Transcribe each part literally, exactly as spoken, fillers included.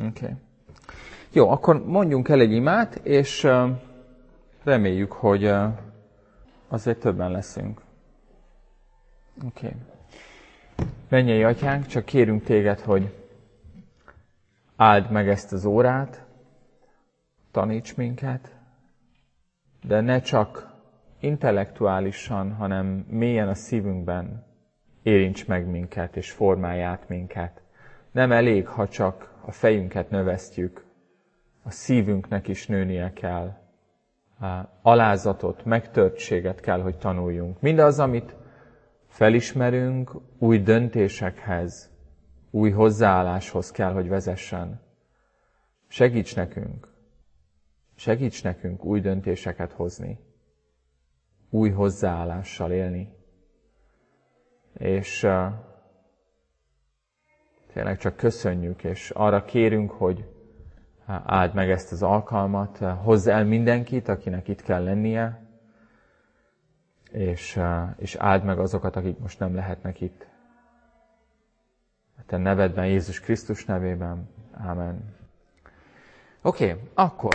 Okay. Jó, akkor mondjunk el egy imát, és uh, reméljük, hogy uh, azért többen leszünk. Oké. Okay. Mennyei Atyánk, csak kérünk téged, hogy áld meg ezt az órát, taníts minket, de ne csak intellektuálisan, hanem mélyen a szívünkben érints meg minket, és formálj át minket. Nem elég, ha csak a fejünket növesztjük, a szívünknek is nőnie kell. Alázatot, megtörtséget kell, hogy tanuljunk. Mindaz, amit felismerünk, új döntésekhez, új hozzáálláshoz kell, hogy vezessen. Segíts nekünk, segíts nekünk új döntéseket hozni, új hozzáállással élni. És uh, tényleg csak köszönjük, és arra kérünk, hogy áld meg ezt az alkalmat, hozz el mindenkit, akinek itt kell lennie, és, uh, és áld meg azokat, akik most nem lehetnek itt. A te nevedben, Jézus Krisztus nevében. Ámen. Oké, okay, akkor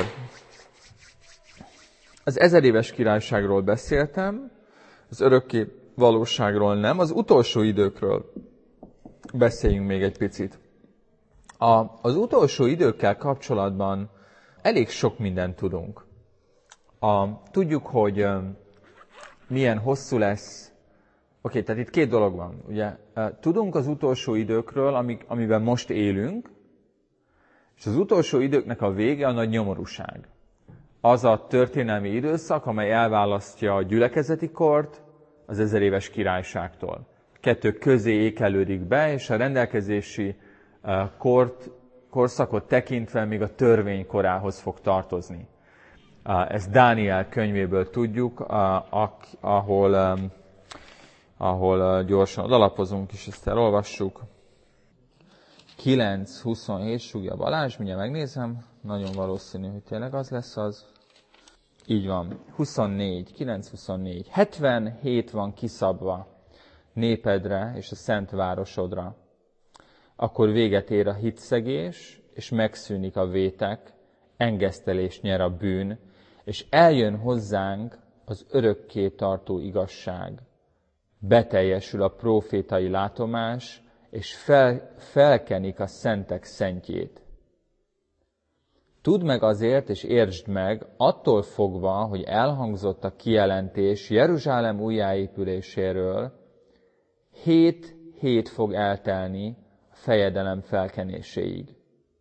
az ezeréves királyságról beszéltem, az örökké valóságról nem, az utolsó időkről beszéljünk még egy picit. A, az utolsó időkkel kapcsolatban elég sok mindent tudunk. A, tudjuk, hogy uh, milyen hosszú lesz. Oké, okay, tehát itt két dolog van. Ugye, uh, tudunk az utolsó időkről, amik, amiben most élünk, és az utolsó időknek a vége a nagy nyomorúság. Az a történelmi időszak, amely elválasztja a gyülekezeti kort az ezeréves királyságtól. Kettő közé ékelődik be, és a rendelkezési kort, korszakot tekintve még a törvény korához fog tartozni. Ezt Dániel könyvéből tudjuk, ahol, ahol gyorsan alapozunk, és ezt elolvassuk. kilenc huszonhét, Sugja Balázs, mindjárt megnézem, nagyon valószínű, hogy tényleg az lesz az. Így van, huszonnégy, kilenc huszonnégy. hetvenhét van kiszabva népedre és a szent városodra. Akkor véget ér a hitszegés, és megszűnik a vétek, engesztelést nyer a bűn, és eljön hozzánk az örökké tartó igazság. Beteljesül a prófétai látomás, és fel, felkenik a szentek szentjét. Tudd meg azért, és értsd meg, attól fogva, hogy elhangzott a kijelentés Jeruzsálem újjáépüléséről, hét hét fog eltelni a fejedelem felkenéséig.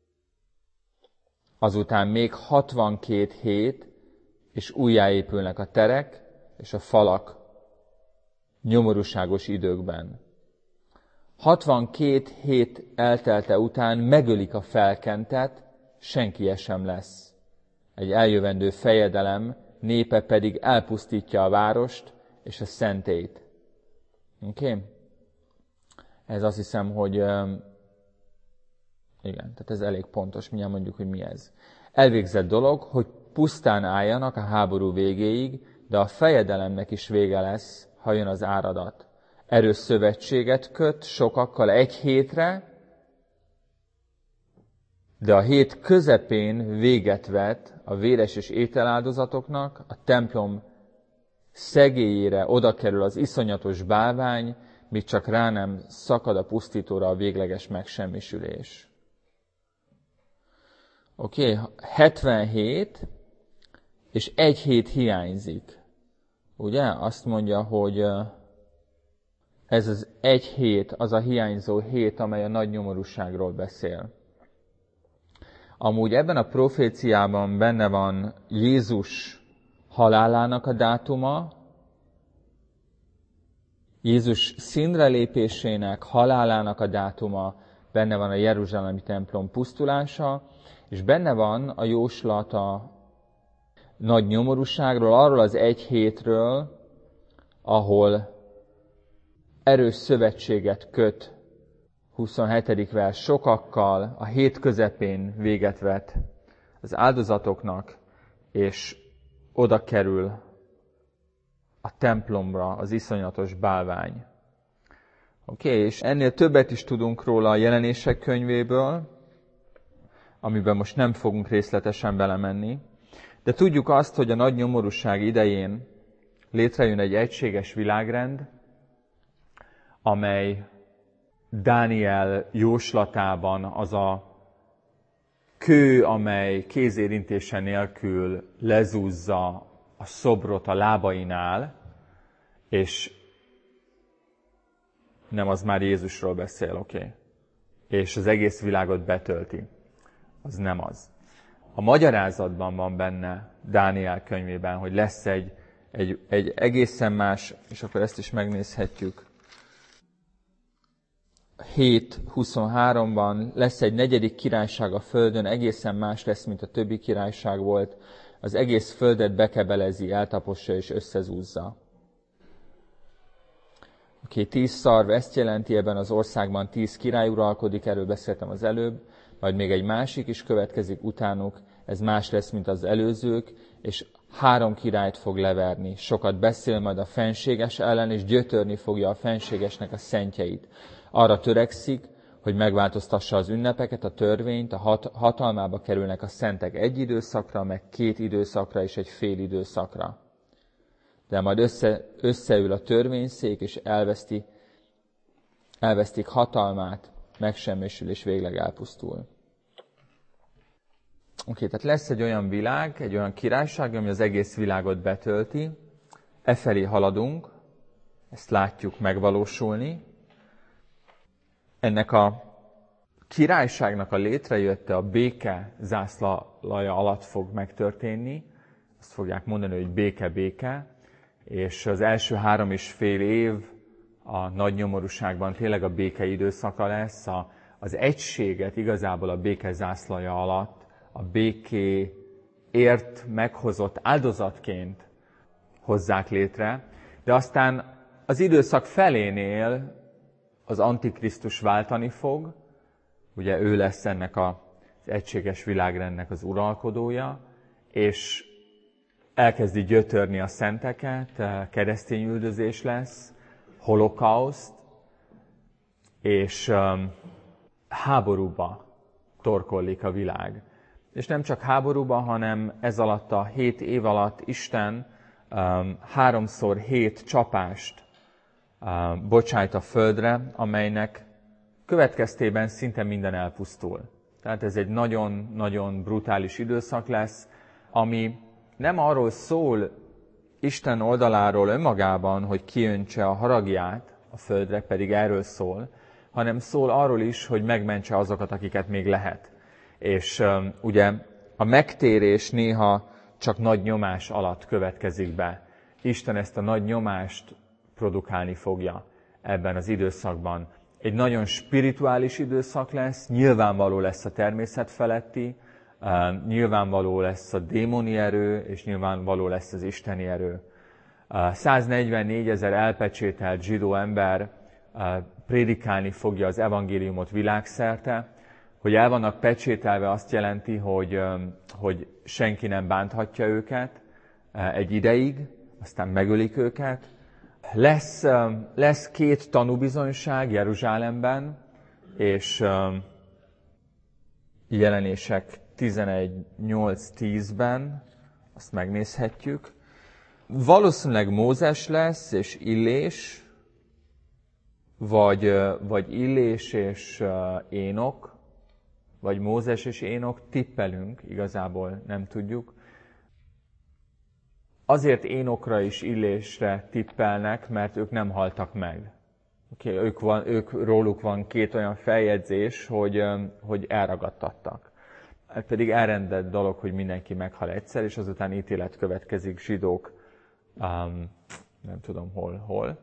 Azután még hatvankét hét, és újjáépülnek a terek és a falak nyomorúságos időkben. hatvankét hét eltelte után megölik a felkentet, senki sem lesz. Egy eljövendő fejedelem népe pedig elpusztítja a várost és a szentét. Oké? Okay? Ez azt hiszem, hogy um, igen, tehát ez elég pontos, mindjárt mondjuk, hogy mi ez. Elvégzett dolog, hogy pusztán álljanak a háború végéig, de a fejedelemnek is vége lesz, ha jön az áradat. Erős szövetséget köt sokakkal egy hétre, de a hét közepén véget vet a véres és ételáldozatoknak, a templom szegélyére oda kerül az iszonyatos bálvány, míg csak rá nem szakad a pusztítóra a végleges megsemmisülés. Oké, okay, hetvenhét, és egy hét hiányzik. Ugye? Azt mondja, hogy ez az egy hét, az a hiányzó hét, amely a nagy nyomorúságról beszél. Amúgy ebben a proféciában benne van Jézus halálának a dátuma, Jézus színre lépésének, halálának a dátuma, benne van a jeruzsálemi templom pusztulása, és benne van a jóslat a nagy nyomorúságról, arról az egy hétről, ahol erős szövetséget köt, huszonhetedik vers, sokakkal, a hét közepén véget vet az áldozatoknak, és oda kerül a templomra az iszonyatos bálvány. Oké, okay, és ennél többet is tudunk róla a Jelenések könyvéből. amiben most nem fogunk részletesen belemenni. De tudjuk azt, hogy a nagy nyomorúság idején létrejön egy egységes világrend, amely Dániel jóslatában az a kő, amely kézérintése nélkül lezúzza a szobrot a lábainál, és nem, az már Jézusról beszél, oké. Okay. És az egész világot betölti. Az nem az. A magyarázatban van benne Dániel könyvében, hogy lesz egy, egy, egy egészen más, és akkor ezt is megnézhetjük. hét huszonháromban lesz egy negyedik királyság a földön, egészen más lesz, mint a többi királyság volt. Az egész földet bekebelezi, eltapossa és összezúzza. Oké, okay, tíz szarv ezt jelenti, ebben az országban tíz király uralkodik, erről beszéltem az előbb, majd még egy másik is következik utánuk, ez más lesz, mint az előzők, és három királyt fog leverni. Sokat beszél majd a fenséges ellen, és gyötörni fogja a fenségesnek a szentjeit. Arra törekszik, hogy megváltoztassa az ünnepeket, a törvényt, a hat- hatalmába kerülnek a szentek egy időszakra, meg két időszakra és egy fél időszakra. De majd össze, összeül a törvényszék, és elveszti, elvesztik hatalmát, megsemmisül, és végleg elpusztul. Oké, okay, tehát lesz egy olyan világ, egy olyan királyság, ami az egész világot betölti. E felé haladunk, ezt látjuk megvalósulni. Ennek a királyságnak a létrejötte a béke zászlaja alatt fog megtörténni. Azt fogják mondani, hogy béke-béke. És az első három és fél év a nagy nyomorúságban tényleg a béke időszaka lesz. A, az egységet igazából a béke zászlaja alatt a békéért meghozott áldozatként hozzák létre. De aztán az időszak felénél az Antikrisztus váltani fog, ugye ő lesz ennek az egységes világrendnek az uralkodója, és elkezdi gyötörni a szenteket, keresztény üldözés lesz, holokauszt, és um, háborúba torkollik a világ. És nem csak háborúba, hanem ez alatt a hét év alatt Isten um, háromszor hét csapást uh, bocsájt a földre, amelynek következtében szinte minden elpusztul. Tehát ez egy nagyon-nagyon brutális időszak lesz, ami nem arról szól Isten oldaláról önmagában, hogy kiöntse a haragját a földre, pedig erről szól, hanem szól arról is, hogy megmentse azokat, akiket még lehet. És um, ugye a megtérés néha csak nagy nyomás alatt következik be. Isten ezt a nagy nyomást produkálni fogja ebben az időszakban. Egy nagyon spirituális időszak lesz, nyilvánvaló lesz a természet feletti, Uh, nyilvánvaló lesz a démoni erő, és nyilvánvaló lesz az isteni erő. Uh, száznegyvennégyezer elpecsételt zsidó ember uh, prédikálni fogja az evangéliumot világszerte. Hogy el vannak pecsételve, azt jelenti, hogy, um, hogy senki nem bánthatja őket uh, egy ideig, aztán megölik őket. Lesz, um, lesz két tanúbizonyság Jeruzsálemben, és um, Jelenések tizenegy nyolc tízben, azt megnézhetjük. Valószínűleg Mózes lesz, és Illés, vagy, vagy Illés és Énok, vagy Mózes és Énok, tippelünk, igazából nem tudjuk. Azért Énokra és Illésre tippelnek, mert ők nem haltak meg. Okay, ők, van, ők róluk van két olyan feljegyzés, hogy, hogy elragadtattak. Ez pedig elrendelt dolog, hogy mindenki meghal egyszer, és azután ítélet következik zsidók, um, nem tudom hol, hol.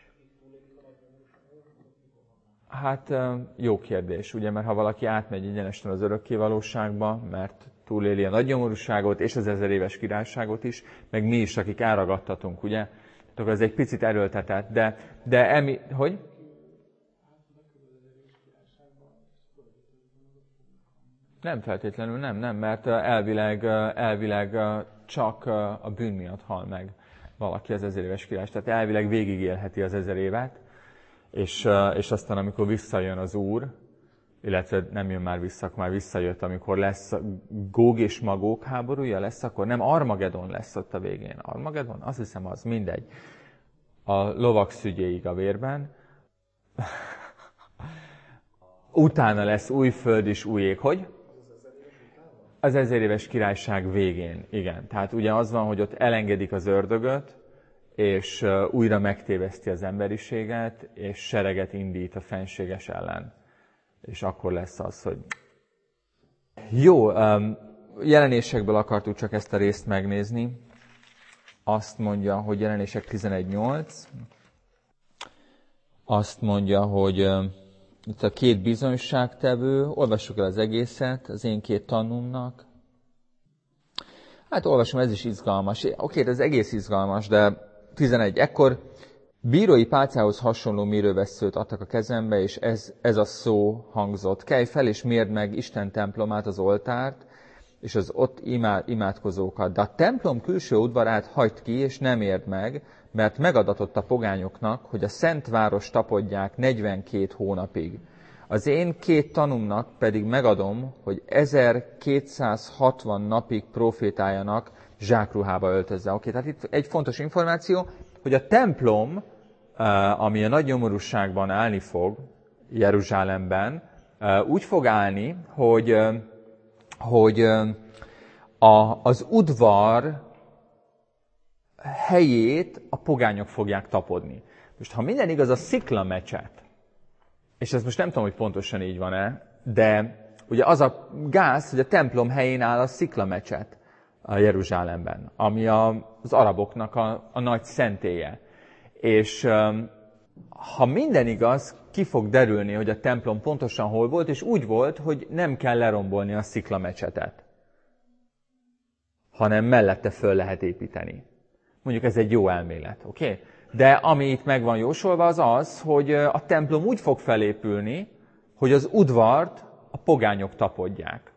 Hát jó kérdés, ugye, mert ha valaki átmegy egyenesen az örökkévalóságba, mert túléli a nagy nyomorúságot és az ezer éves királyságot is, meg mi is, akik elragadtatunk, ugye? Tehát ez egy picit erőltetett, de, de emi, hogy? Nem feltétlenül, nem, nem, mert elvileg, elvileg csak a bűn miatt hal meg valaki az ezer éves király. Tehát elvileg végigélheti az ezer évet, és, és aztán amikor visszajön az Úr, illetve nem jön már vissza, már visszajött, amikor lesz Góg és Magóg háborúja lesz, akkor nem Armagedon lesz ott a végén. Armagedon? Azt hiszem az, mindegy. A lovak szügyéig a vérben. Utána lesz új föld és új ég. Hogy? Az ezer éves királyság végén, igen. Tehát ugye az van, hogy ott elengedik az ördögöt, és újra megtéveszti az emberiséget, és sereget indít a fenséges ellen. És akkor lesz az, hogy... Jó, jelenésekből akartuk csak ezt a részt megnézni. Azt mondja, hogy jelenések tizenegy nyolc. Azt mondja, hogy itt a két bizonyságtevő, olvassuk el az egészet, az én két tanúmnak. Hát olvasom, ez is izgalmas. Oké, ez egész izgalmas, de tizenegy. Ekkor bírói pálcához hasonló mérővesszőt adtak a kezembe, és ez, ez a szó hangzott. Kelj fel, és mérd meg Isten templomát, az oltárt, és az ott imád, imádkozókat. De a templom külső udvarát hagyd ki, és nem érd meg, mert megadatott a pogányoknak, hogy a szent város tapodják negyvenkét hónapig. Az én két tanúmnak pedig megadom, hogy ezerkétszázhatvan napig profétáljanak, zsákruhába öltözve. Oké, tehát itt egy fontos információ, hogy a templom, ami a nagy nyomorúságban állni fog, Jeruzsálemben, úgy fog állni, hogy, hogy a, az udvar helyét a pogányok fogják tapodni. Most, ha minden igaz, a sziklamecset, és ez most nem tudom, hogy pontosan így van-e, de ugye az a gáz, hogy a templom helyén áll a sziklamecset a Jeruzsálemben, ami a, az araboknak a, a nagy szentélye. És um, ha minden igaz, ki fog derülni, hogy a templom pontosan hol volt, és úgy volt, hogy nem kell lerombolni a sziklamecsetet, hanem mellette föl lehet építeni. Mondjuk ez egy jó elmélet, oké? Okay? De ami itt meg van jósolva, az az, hogy a templom úgy fog felépülni, hogy az udvart a pogányok tapodják.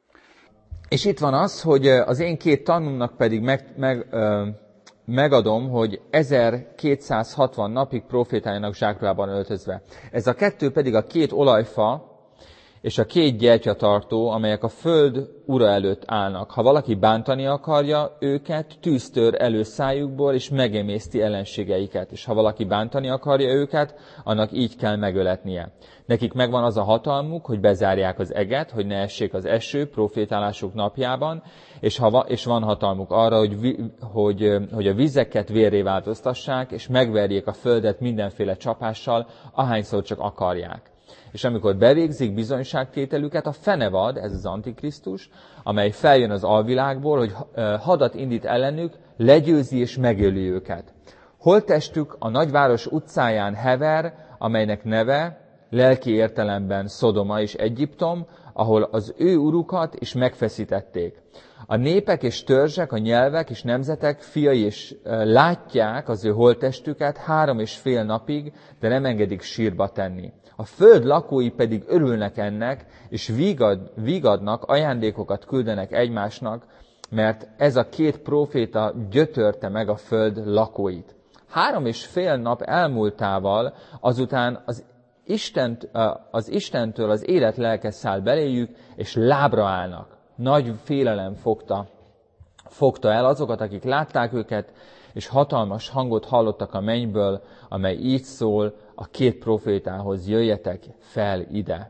És itt van az, hogy az én két tanúmnak pedig meg, meg, ö, megadom, hogy ezerkétszázhatvan napig profétáljanak zsákruhában öltözve. Ez a kettő pedig a két olajfa és a két gyertyatartó, amelyek a föld ura előtt állnak. Ha valaki bántani akarja őket, tűz tör elő szájukból, és megemészti ellenségeiket. És ha valaki bántani akarja őket, annak így kell megöletnie. Nekik megvan az a hatalmuk, hogy bezárják az eget, hogy ne essék az eső profétálásuk napjában, és, ha va, és van hatalmuk arra, hogy, vi, hogy, hogy a vizeket vérré változtassák, és megverjék a földet mindenféle csapással, ahányszor csak akarják. És amikor bevégzik bizonyságtételüket, a fenevad, ez az Antikrisztus, amely feljön az alvilágból, hogy hadat indít ellenük, legyőzi és megöli őket. Holttestük a nagyváros utcáján hever, amelynek neve lelki értelemben Szodoma és Egyiptom, ahol az ő urukat is megfeszítették. A népek és törzsek, a nyelvek és nemzetek fiai és látják az ő holttestüket három és fél napig, de nem engedik sírba tenni. A föld lakói pedig örülnek ennek, és vigad, vigadnak, ajándékokat küldenek egymásnak, mert ez a két próféta gyötörte meg a föld lakóit. Három és fél nap elmúltával azután az, Istent, az Istentől az élet lelke száll beléjük, és lábra állnak. Nagy félelem fogta, fogta el azokat, akik látták őket, és hatalmas hangot hallottak a mennyből, amely így szól a két profétához: jöjjetek fel ide.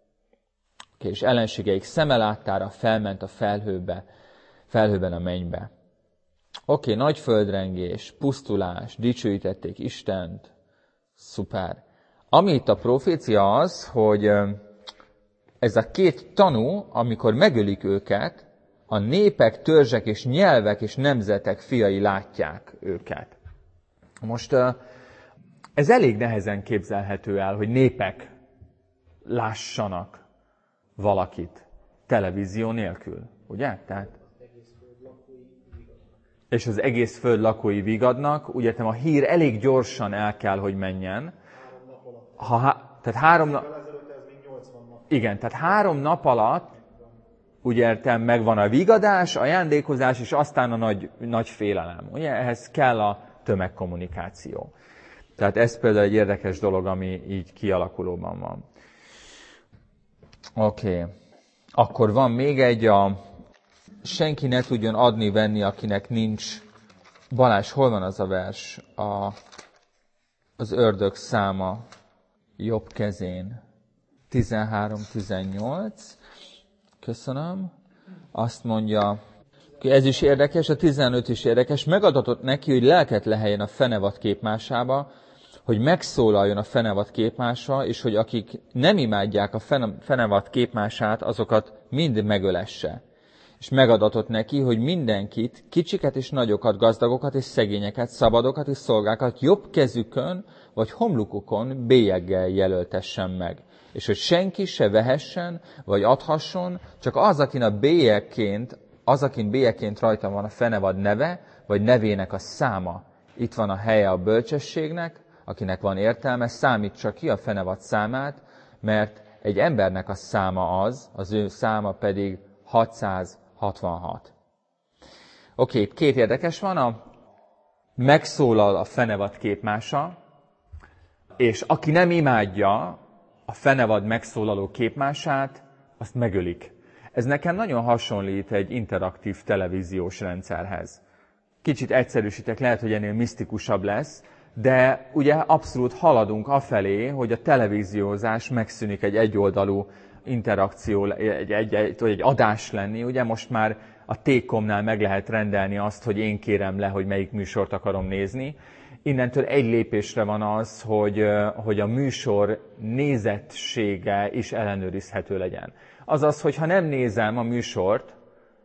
Okay, és ellenségeik szeme láttára felment a felhőbe, felhőben a mennybe. Oké, okay, nagy földrengés, pusztulás, dicsőítették Istent, szuper. Ami itt a profécia az, hogy ez a két tanú, amikor megölik őket, a népek, törzsek és nyelvek és nemzetek fiai látják őket. Most ez elég nehezen képzelhető el, hogy népek lássanak valakit televízió nélkül, ugye? Tehát, és az egész föld lakói vigadnak, úgy értem, a hír elég gyorsan el kell, hogy menjen. Ha, tehát három nap... Igen, tehát három nap alatt, úgy értem, megvan a vigadás, ajándékozás, és aztán a nagy, nagy félelem. Ugye, ehhez kell a tömegkommunikáció. Tehát ez például egy érdekes dolog, ami így kialakulóban van. Oké. Okay. Akkor van még egy, a senki ne tudjon adni-venni, akinek nincs. Balázs, hol van az a vers? A, az ördög száma jobb kezén. tizenhárom tizennyolc. Köszönöm. Azt mondja, ez is érdekes, a tizenöt is érdekes. Megadatott neki, hogy lelket leheljen a fenevad képmásába, hogy megszólaljon a fenevad képmása, és hogy akik nem imádják a fenevad képmását, azokat mind megölesse. És megadatott neki, hogy mindenkit, kicsiket és nagyokat, gazdagokat és szegényeket, szabadokat és szolgákat jobb kezükön vagy homlukukon bélyeggel jelöltessen meg. És hogy senki se vehessen, vagy adhasson, csak az, akin a bélyegként, az, akin bélyegként rajta van a fenevad neve, vagy nevének a száma. Itt van a helye a bölcsességnek, akinek van értelme, számítsa ki a fenevad számát, mert egy embernek a száma az, az ő száma pedig hatszázhatvanhat. Oké, okay, két érdekes van, a megszólal a fenevad képmása, és aki nem imádja a fenevad megszólaló képmását, azt megölik. Ez nekem nagyon hasonlít egy interaktív televíziós rendszerhez. Kicsit egyszerűsítek, lehet, hogy ennél misztikusabb lesz, de ugye abszolút haladunk afelé, hogy a televíziózás megszűnik egy egyoldalú interakció, egy, egy, egy, egy adás lenni. Ugye most már a T-komnál meg lehet rendelni azt, hogy én kérem le, hogy melyik műsort akarom nézni. Innentől egy lépésre van az, hogy, hogy a műsor nézettsége is ellenőrizhető legyen. Azaz, hogy ha nem nézem a műsort,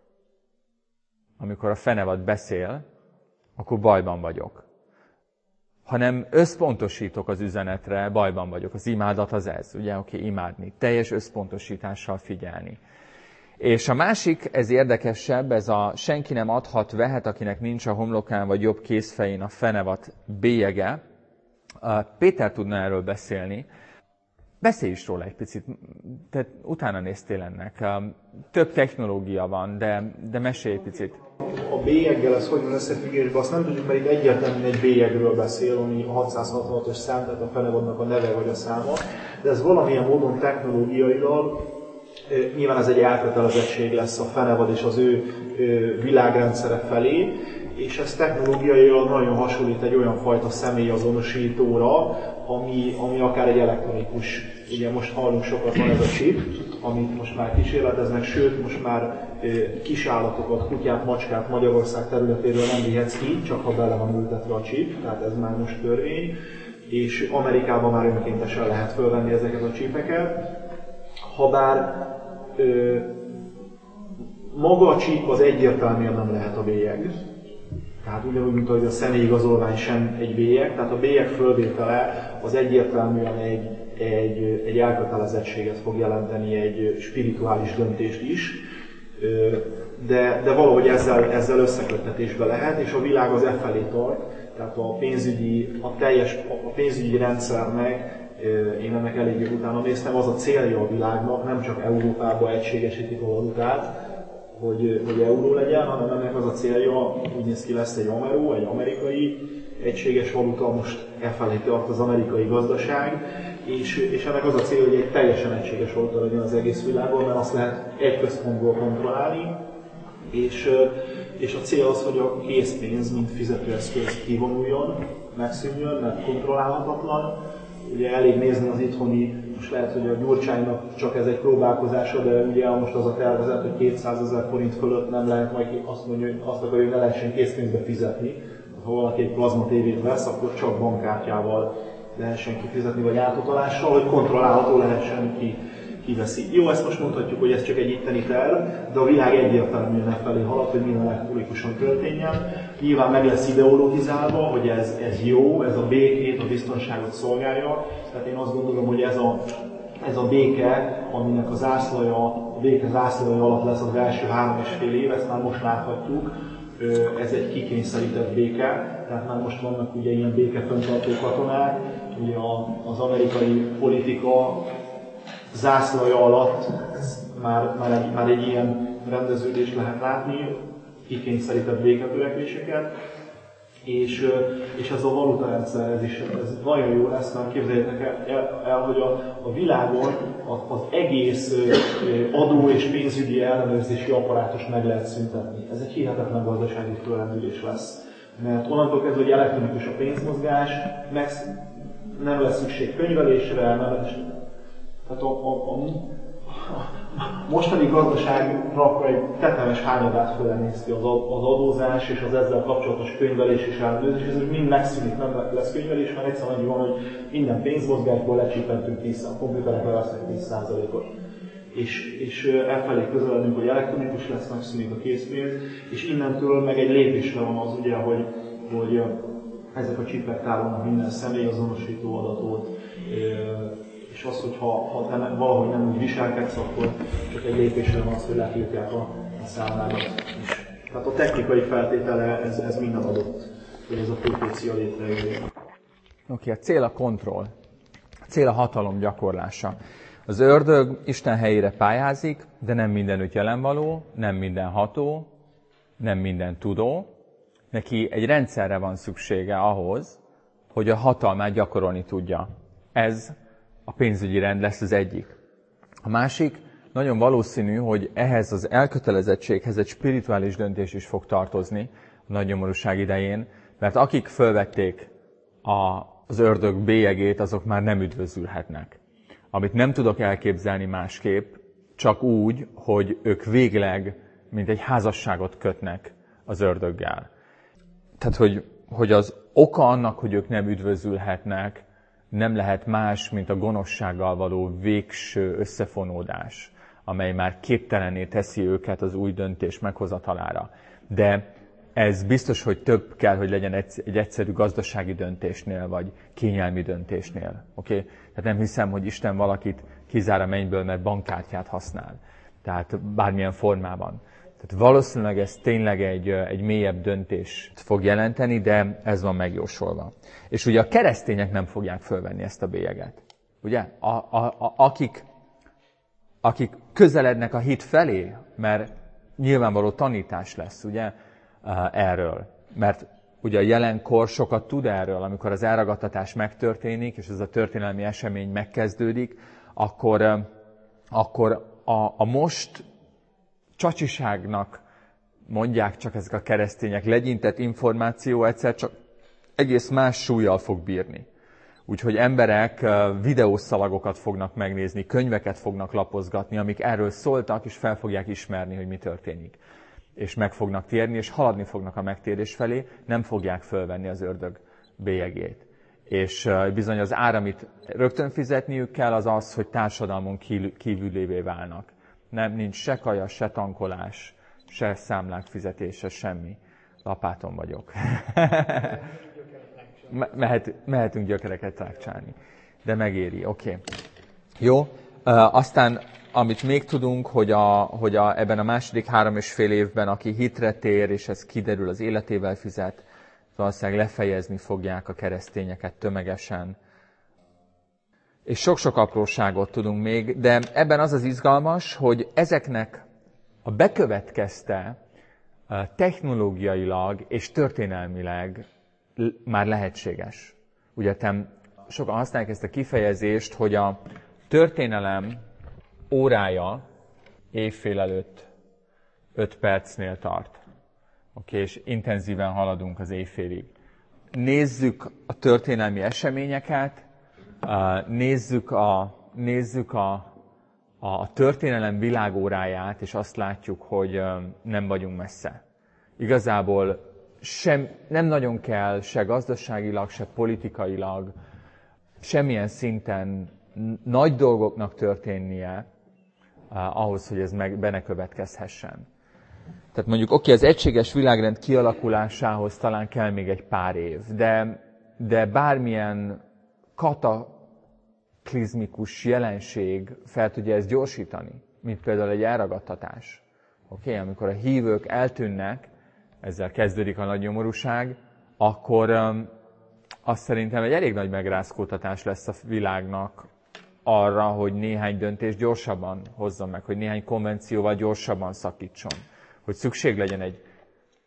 amikor a fenevad beszél, akkor bajban vagyok. Ha nem összpontosítok az üzenetre, bajban vagyok. Az imádat az ez, ugye, oké, okay, imádni. Teljes összpontosítással figyelni. És a másik, ez érdekesebb, ez a senki nem adhat, vehet, akinek nincs a homlokán vagy jobb kézfején a fenevad bélyege. Péter tudna erről beszélni. Beszélj is róla egy picit, te utána néztél ennek. Több technológia van, de, de mesélj egy picit. A bélyeggel ez hogy van összefüggésben, azt nem tudjuk, mert itt egyértelműen egy bélyegről beszél, ami a hatszázhatvanhatos szám, tehát a fenevadnak a neve vagy a száma, de ez valamilyen módon technológiailag, nyilván ez egy elkötelezettség lesz a fenevad és az ő világrendszere felé, és ez technológiailag nagyon hasonlít egy olyan fajta személyazonosítóra, ami, ami akár egy elektronikus, ugye most hallunk sokat, van ez a chip, amit most már kísérleteznek, sőt most már kisállatokat, kutyát, macskát Magyarország területéről nem vihetsz ki, csak ha bele van ültetve a chip, tehát ez már most törvény, és Amerikában már önkéntesen lehet fölvenni ezeket a chipeket. Habár ö, maga a chip az egyértelműen nem lehet a bélyeg. Tehát ugyanúgy, mint ahogy a személyigazolvány sem egy bélyeg, tehát a bélyeg fölvétele az egyértelműen egy, egy, egy elkötelezettséget fog jelenteni, egy spirituális döntést is, de, de valahogy ezzel, ezzel összeköttetésbe lehet, és a világ az e felé tart, tehát a pénzügyi, a teljes a pénzügyi rendszernek, én ennek eléggé utána néztem, az a célja a világnak, nem csak Európába egységesítik a valutát, hogy, hogy euró legyen, hanem ennek az a célja, úgy néz ki, lesz egy Amero, egy amerikai egységes valuta, most e felé tart az amerikai gazdaság, és, és ennek az a célja, hogy egy teljesen egységes valuta legyen az egész világon, mert azt lehet egy központból kontrollálni, és, és a cél az, hogy a készpénz, mint fizetőeszköz kivonuljon, megszűnjön, mert kontrollálhatatlan. Ugye elég nézni az itthoni, most lehet, hogy a Gyurcsánynak csak ez egy próbálkozása, de ugye most az a tervezet, hogy kétszázezer forint fölött nem lehet, majd azt mondja, hogy azt akarja, hogy ne lehessen készpénzbe fizetni. Ha valaki egy plazma tévét vesz, akkor csak bankkártyával lehessen kifizetni, vagy átutalással, hogy kontrollálható lehessen, ki kiveszi. Jó, ezt most mondhatjuk, hogy ez csak egy itteni terv, de a világ egyértelműen e felé halad, hogy minden elektronikusan történjen. Nyilván meg lesz ideologizálva, hogy ez, ez jó, ez a békét, a biztonságot szolgálja. Tehát én azt gondolom, hogy ez a, ez a béke, aminek a zászlaja, a béke zászlaja alatt lesz az első három és fél év, ezt már most láthatjuk. Ez egy kikényszerített béke, tehát már most vannak ugye ilyen békefenntartó katonák, ugye az amerikai politika zászlaja alatt már, már, egy, már egy ilyen rendeződést lehet látni, kikényszerített béketörekvéseket, És, és ez a valutarendszer, ez is ez nagyon jó lesz, mert képzeljétek el, el, el hogy a, a világon az egész adó és pénzügyi ellenőrzési apparátus meg lehet szüntetni. Ez egy hihetetlen gazdasági fölrendülés lesz. Mert onnantól kezdve, hogy elektronikus a pénzmozgás, meg nem lesz szükség könyvelésre, nem lesz... Tehát a, a, a, a mostani gazdaságra akkor egy tetemes hányadát fölnéz ki az, az adózás és az ezzel kapcsolatos könyvelés és ellenőrzés, ez mind megszűnik, nem lesz könyvelés, mert egyszerűen annyi van, hogy minden pénzmozgásból lecsippentünk tíz százalékot, a komputerek lesznek tíz százalékot. És, és elfelé közeledünk, hogy elektronikus lesz, megszűnik a készpénz, és innentől meg egy lépésre van az ugye, hogy, hogy ezek a csipek tárolnak minden személyazonosító adatot, és az, hogy ha, ha nem, valahogy nem úgy viselkedsz, akkor csak egy lépésre van az, hogy letiltják a, a számládat is. Tehát a technikai feltétele, ez, ez minden adott, hogy ez a főpécia létrejöjjön. Oké, okay, a cél a kontroll. A cél a hatalom gyakorlása. Az ördög Isten helyére pályázik, de nem mindenütt jelenvaló, nem mindenható, nem minden tudó. Neki egy rendszerre van szüksége ahhoz, hogy a hatalmát gyakorolni tudja. Ez a pénzügyi rend lesz az egyik. A másik, nagyon valószínű, hogy ehhez az elkötelezettséghez egy spirituális döntés is fog tartozni a nagy nyomorúság idején, mert akik fölvették a, az ördög bélyegét, azok már nem üdvözülhetnek. Amit nem tudok elképzelni másképp, csak úgy, hogy ők végleg, mint egy házasságot kötnek az ördöggel. Tehát, hogy, hogy az oka annak, hogy ők nem üdvözülhetnek, nem lehet más, mint a gonoszsággal való végső összefonódás, amely már képtelenné teszi őket az új döntés meghozatalára. De ez biztos, hogy több kell, hogy legyen egy egyszerű gazdasági döntésnél, vagy kényelmi döntésnél. Okay? Tehát nem hiszem, hogy Isten valakit kizár a mennyből, mert bankkártyát használ. Tehát bármilyen formában. Tehát valószínűleg ez tényleg egy, egy mélyebb döntést fog jelenteni, de ez van megjósolva. És ugye a keresztények nem fogják fölvenni ezt a bélyeget. Ugye? A, a, a, akik, akik közelednek a hit felé, mert nyilvánvaló tanítás lesz, ugye, erről. Mert ugye a jelenkor sokat tud erről, amikor az elragadtatás megtörténik, és ez a történelmi esemény megkezdődik, akkor, akkor a, a most csacsiságnak mondják csak ezek a keresztények, legyintett információ egyszer csak egész más súllyal fog bírni. Úgyhogy emberek videószalagokat fognak megnézni, könyveket fognak lapozgatni, amik erről szóltak, és fel fogják ismerni, hogy mi történik. És meg fognak térni, és haladni fognak a megtérés felé, nem fogják fölvenni az ördög bélyegét. És bizony az ár, amit rögtön fizetniük kell, az az, hogy társadalmon kívülévé válnak. Nem, nincs se kaja, se tankolás, se számlák fizetése, semmi. Lapáton vagyok. Mehet, mehetünk gyökereket rákcsálni. De megéri, oké. Okay. Jó, uh, aztán amit még tudunk, hogy, a, hogy a, ebben a második három és fél évben, aki hitre tér, és ez kiderül, az életével fizet, valószínűleg lefejezni fogják a keresztényeket tömegesen. És sok-sok apróságot tudunk még, de ebben az az izgalmas, hogy ezeknek a bekövetkezte technológiailag és történelmileg már lehetséges. Ugye sokan használják ezt a kifejezést, hogy a történelem órája évfél előtt öt percnél tart. Okay, és intenzíven haladunk az éjfélig. Nézzük a történelmi eseményeket, nézzük a, nézzük a, a történelem világóráját, és azt látjuk, hogy nem vagyunk messze. Igazából sem, nem nagyon kell se gazdaságilag, se politikailag, semmilyen szinten nagy dolgoknak történnie uh, ahhoz, hogy ez meg benne következhessen. Tehát mondjuk, oké, okay, az egységes világrend kialakulásához talán kell még egy pár év, de, de bármilyen kataklizmikus jelenség fel tudja ezt gyorsítani, mint például egy elragadtatás. Oké, okay, amikor a hívők eltűnnek, ezzel kezdődik a nagy nyomorúság, akkor um, azt szerintem egy elég nagy megrázkódtatás lesz a világnak arra, hogy néhány döntést gyorsabban hozzon meg, hogy néhány konvencióval gyorsabban szakítson. Hogy szükség legyen egy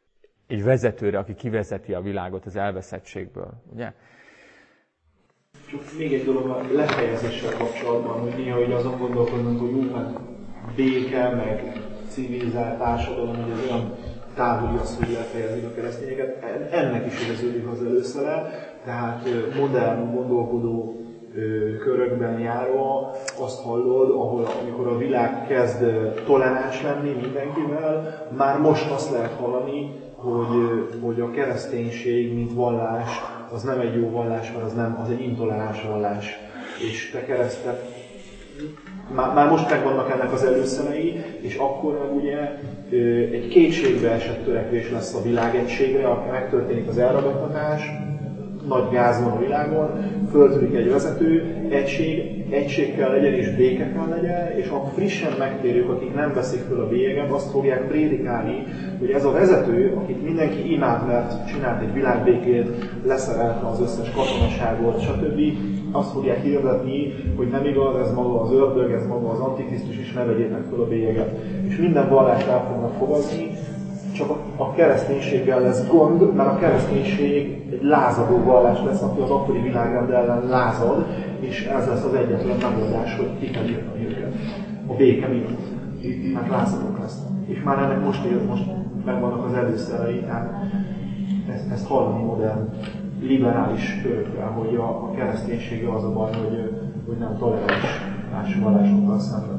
egy vezetőre, aki kivezeti a világot az elveszettségből, ugye? Csak még egy dolog a lefejezéssel kapcsolatban, hogy néha hogy azon gondolkodunk, hogy úgy, hát béke, meg civilizált társadalom, hogy ez olyan távoli az, hogy lefejezik a keresztényeket. Ennek is érződik az előszele, tehát modern gondolkodó körökben járva azt hallod, ahol amikor a világ kezd toleráns lenni mindenkivel, már most azt lehet hallani, hogy, hogy a kereszténység, mint vallás, az nem egy jó vallás, mert az, nem, az egy intoleráns vallás. És te keresztet, már, már most megvannak ennek az előszelei, és akkor meg ugye egy kétségbe esett törekvés lesz a világegységre, akkor megtörténik az elragadtatás, nagy gáz van a világon, föltörik egy vezető, egység, egység kell legyen és béke kell legyen, és a frissen megtérők, akik nem veszik föl a bélyeget, azt fogják prédikálni, hogy ez a vezető, akit mindenki imád, mert csinált egy világbékét, leszerelte az összes katonaságot, stb. Azt fogják hirdetni, hogy nem igaz, ez maga az ördög, ez maga az antikrisztus, és ne vegyétek föl a bélyeget. És minden vallást el fognak fogadni, csak a kereszténységgel lesz gond, mert a kereszténység egy lázadó vallás lesz, aki az akkori világrend ellen lázad, és ez lesz az egyetlen megoldás, hogy ki kell írni őket. A béke miatt. Mert lázadók lesznek. És már ennek most ér, most megvannak az előszerei, tehát ezt, ezt hallani modern, liberális körökkel, hogy a, a kereszténysége az a baj, hogy, hogy nem toleráns más vallásokkal szemben.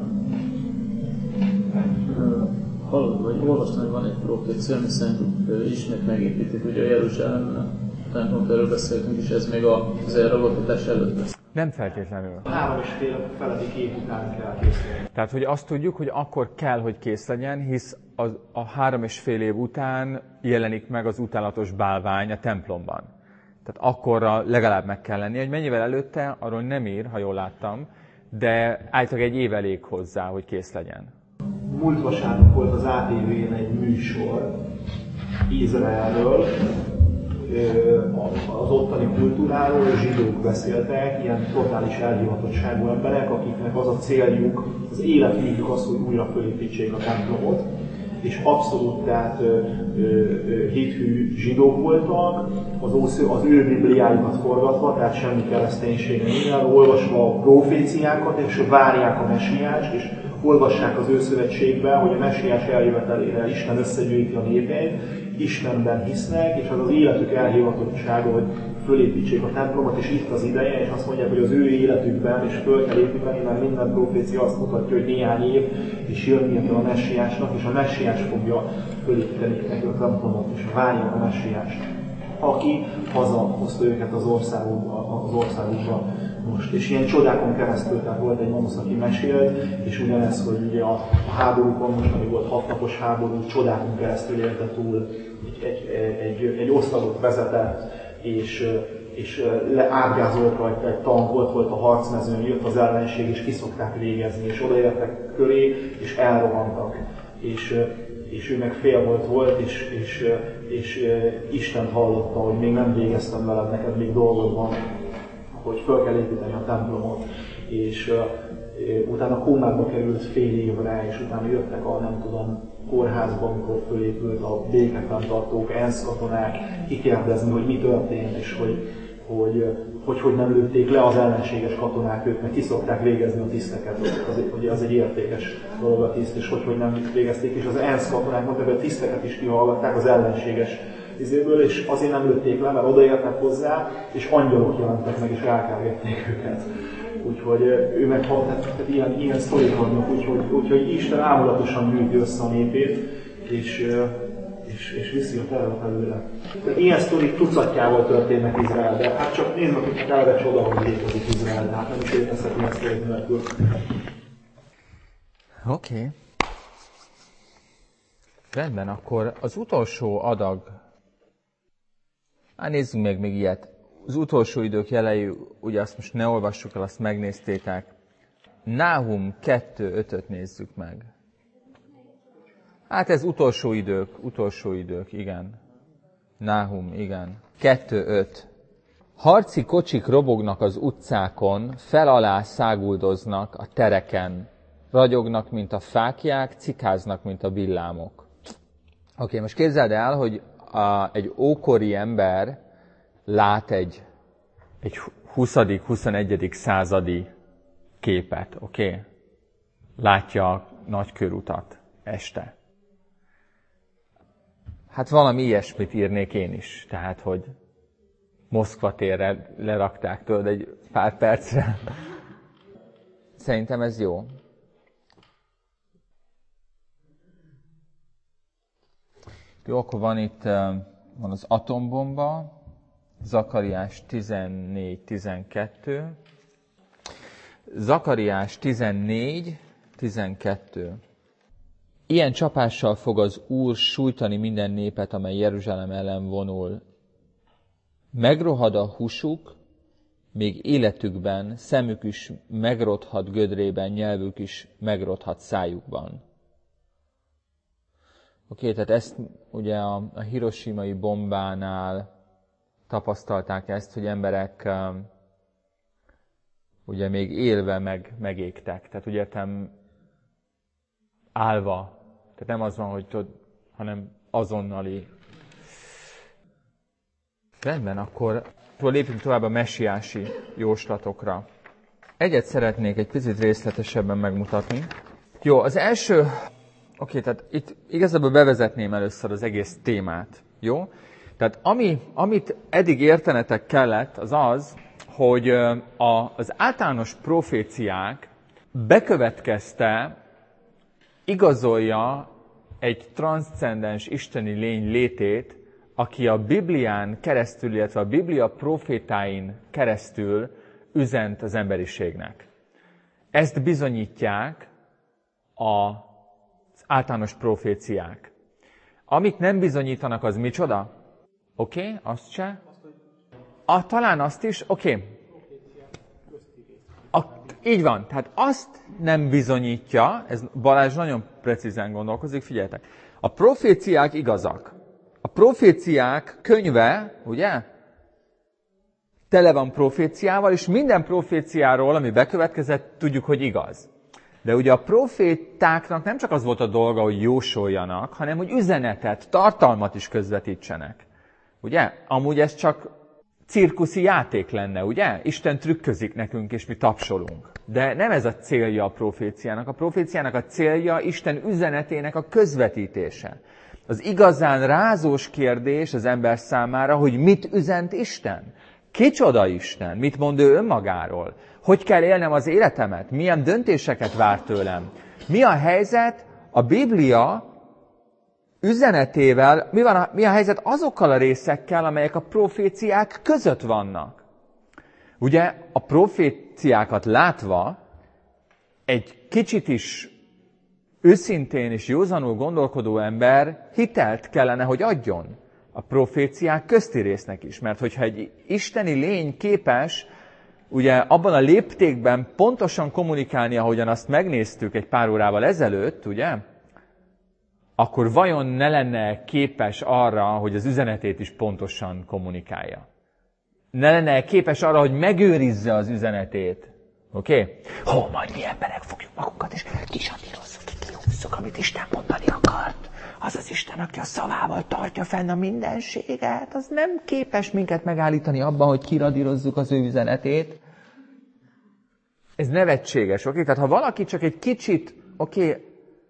Hallod, vagy olvastam, hogy van egy profécia, ami szerint ismét megépítik, ugye a Jeruzsálem templomot, erről beszéltünk, és ez még az elragadtatás előtt lesz. Nem feltétlenül. Három és fél feledik év után kell készülni. Tehát, hogy azt tudjuk, hogy akkor kell, hogy kész legyen, hisz az, a három és fél év után jelenik meg az utálatos bálvány a templomban. Tehát akkorra legalább meg kell lenni, hogy mennyivel előtte, arról nem ír, ha jól láttam, de általában egy év elég hozzá, hogy kész legyen. Múlt vasárnap volt az á té vén egy műsor Izraelről, az ottani kultúráról, zsidók beszéltek, ilyen totális elhivatottságú emberek, akiknek az a céljuk, az életművük az, hogy újra fölépítsék a templomot, és abszolút tehát ö, ö, hithű zsidók voltak, az, az ő bibliájukat forgatva, tehát semmi kereszténység nem, olvasva a proféciákat, és várják a messiást, és olvassák az ő szövetségben, hogy a messiás eljövetelére Isten összegyűjti a népeit, Istenben hisznek, és az az életük elhivatottsága, hogy fölépítsék a templomot, és itt az ideje, és azt mondják, hogy az ő életükben is föl kell építeni, mert minden profécia azt mutatja, hogy néhány év, és jönnie kell a messiásnak, és a messiás fogja fölépíteni neki a templomot, és várják a messiást, aki hazahozta őket az országukba, az országukba most. És ilyen csodákon keresztül, tehát volt egy mamasz, aki mesélt, és ugyanez, hogy ugye a, a háborúkon, most ami volt hat napos háború, csodákon keresztül élte túl, egy, egy, egy, egy osztagot vezetett, és, és leárgázolt rajta egy tank, ott volt a harcmezőn, jött az ellenség, és kiszokták végezni, és odaértek köré, és elrohantak. És, és ő meg félholt volt, és, és, és Istent hallotta, hogy még nem végeztem veled, neked még dolgod van, hogy föl kell építeni a templomot, és uh, utána kómába került fél évre, és utána jöttek a, nem tudom, kórházba, amikor fölépült a békefenntartók, ENSZ katonák, kikérdezni, hogy mi történt, és hogy hogy, hogy, hogy nem lőtték le az ellenséges katonák őt, mert ki szokták végezni a tiszteket, az, hogy az egy értékes dolog a tiszt, és hogy, hogy nem végezték, és az ENSZ katonák mondták, hogy a tiszteket is kihallgatták az ellenséges izéből, és azért nem lőtték le, mert odaértek hozzá, és angyalok jelentek meg, és elkergették őket. Úgyhogy ő meg tehát, tehát ilyen, ilyen sztorik vannak, úgyhogy, úgyhogy Isten ámulatosan gyűjti össze a népét, és, és, és viszi a tervet előre. Tehát ilyen sztorik tucatjával történnek Izraelben. Hát csak nézd meg, hogy eleve csoda, hogy létezik Izraelben. Hát nem is létezhet ilyen sztorik nélkül. Oké. Okay. Rendben, akkor az utolsó adag. Hát nézzünk meg még ilyet. Az utolsó idők jelei, ugye azt most ne olvassuk el, azt megnéztétek. Náhum kettő ötöt nézzük meg. Hát ez utolsó idők, utolsó idők, igen. Náhum, igen. kettő öt. Harci kocsik robognak az utcákon, fel alá száguldoznak a tereken. Ragyognak, mint a fáklyák, cikáznak, mint a villámok. Oké, okay, most képzeld el, hogy a, egy ókori ember lát egy, egy huszadik-huszonegyedik századi képet, oké? Okay? Látja a nagykörutat este. Hát valami ilyesmit írnék én is, tehát, hogy Moszkva térre lerakták tőled egy pár percre. Szerintem ez jó. Jó, akkor van itt van az atombomba, Zakariás tizennégy tizenkettő. Zakariás tizennégy tizenkettő. Ilyen csapással fog az Úr sújtani minden népet, amely Jeruzsálem ellen vonul. Megrohad a húsuk, még életükben, szemük is megrothat gödrében, nyelvük is megrothat szájukban. Oké, okay, tehát ezt ugye a, a hiroshimai bombánál tapasztalták ezt, hogy emberek um, ugye még élve meg, megégtek. Tehát úgy értem, állva. Tehát nem az van, hogy tudod, hanem azonnali. Rendben, akkor lépjünk tovább a messiási jóslatokra. Egyet szeretnék egy picit részletesebben megmutatni. Jó, az első, oké, okay, tehát itt igazából bevezetném először az egész témát, jó? Tehát ami, amit eddig értenetek kellett, az az, hogy a, az általános proféciák bekövetkezte, igazolja egy transzcendens isteni lény létét, aki a Biblián keresztül, illetve a Biblia profétáin keresztül üzent az emberiségnek. Ezt bizonyítják az általános proféciák. Amit nem bizonyítanak, az micsoda? Oké, okay, azt se? A, talán azt is, oké. Okay. Így van, tehát azt nem bizonyítja, ez Balázs nagyon precízen gondolkozik, figyeljetek. A proféciák igazak. A proféciák könyve, ugye, tele van proféciával, és minden proféciáról, ami bekövetkezett, tudjuk, hogy igaz. De ugye a profétáknak nem csak az volt a dolga, hogy jósoljanak, hanem hogy üzenetet, tartalmat is közvetítsenek. Ugye? Amúgy ez csak cirkuszi játék lenne, ugye? Isten trükközik nekünk, és mi tapsolunk. De nem ez a célja a proféciának. A proféciának a célja Isten üzenetének a közvetítése. Az igazán rázós kérdés az ember számára, hogy mit üzent Isten? Kicsoda Isten? Mit mond ő önmagáról? Hogy kell élnem az életemet? Milyen döntéseket vár tőlem? Mi a helyzet a Biblia üzenetével, mi, van a, mi a helyzet azokkal a részekkel, amelyek a proféciák között vannak? Ugye a proféciákat látva egy kicsit is őszintén és józanul gondolkodó ember hitelt kellene, hogy adjon a proféciák közti résznek is. Mert hogyha egy isteni lény képes ugye abban a léptékben pontosan kommunikálni, ahogyan azt megnéztük egy pár órával ezelőtt, ugye, akkor vajon ne lenne képes arra, hogy az üzenetét is pontosan kommunikálja? Ne lenne képes arra, hogy megőrizze az üzenetét? Oké? Okay? Hó, majd mi emberek fogjuk magunkat, és kisandírozzuk, kihúzzuk, amit Isten mondani akart. Az az Isten, aki a szavával tartja fenn a mindenséget, az nem képes minket megállítani abban, hogy kiradírozzuk az ő üzenetét. Ez nevetséges, oké? Okay? Tehát ha valaki csak egy kicsit, oké, okay,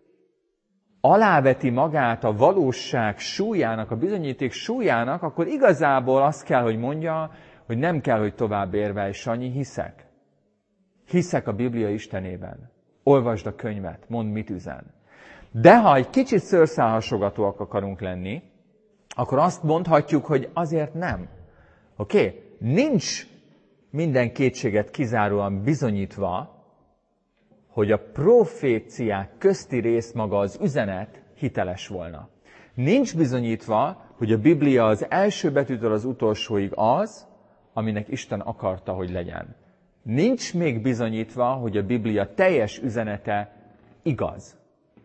aláveti magát a valóság súlyának, a bizonyíték súlyának, akkor igazából azt kell, hogy mondja, hogy nem kell, hogy tovább érvelj, Sanyi, hiszek. Hiszek a Biblia Istenében. Olvasd a könyvet, mondd, mit üzen. De ha egy kicsit szőrszálhasogatóak akarunk lenni, akkor azt mondhatjuk, hogy azért nem. Oké? Okay? Nincs minden kétséget kizáróan bizonyítva, hogy a proféciák közti rész maga az üzenet hiteles volna. Nincs bizonyítva, hogy a Biblia az első betűtől az utolsóig az, aminek Isten akarta, hogy legyen. Nincs még bizonyítva, hogy a Biblia teljes üzenete igaz.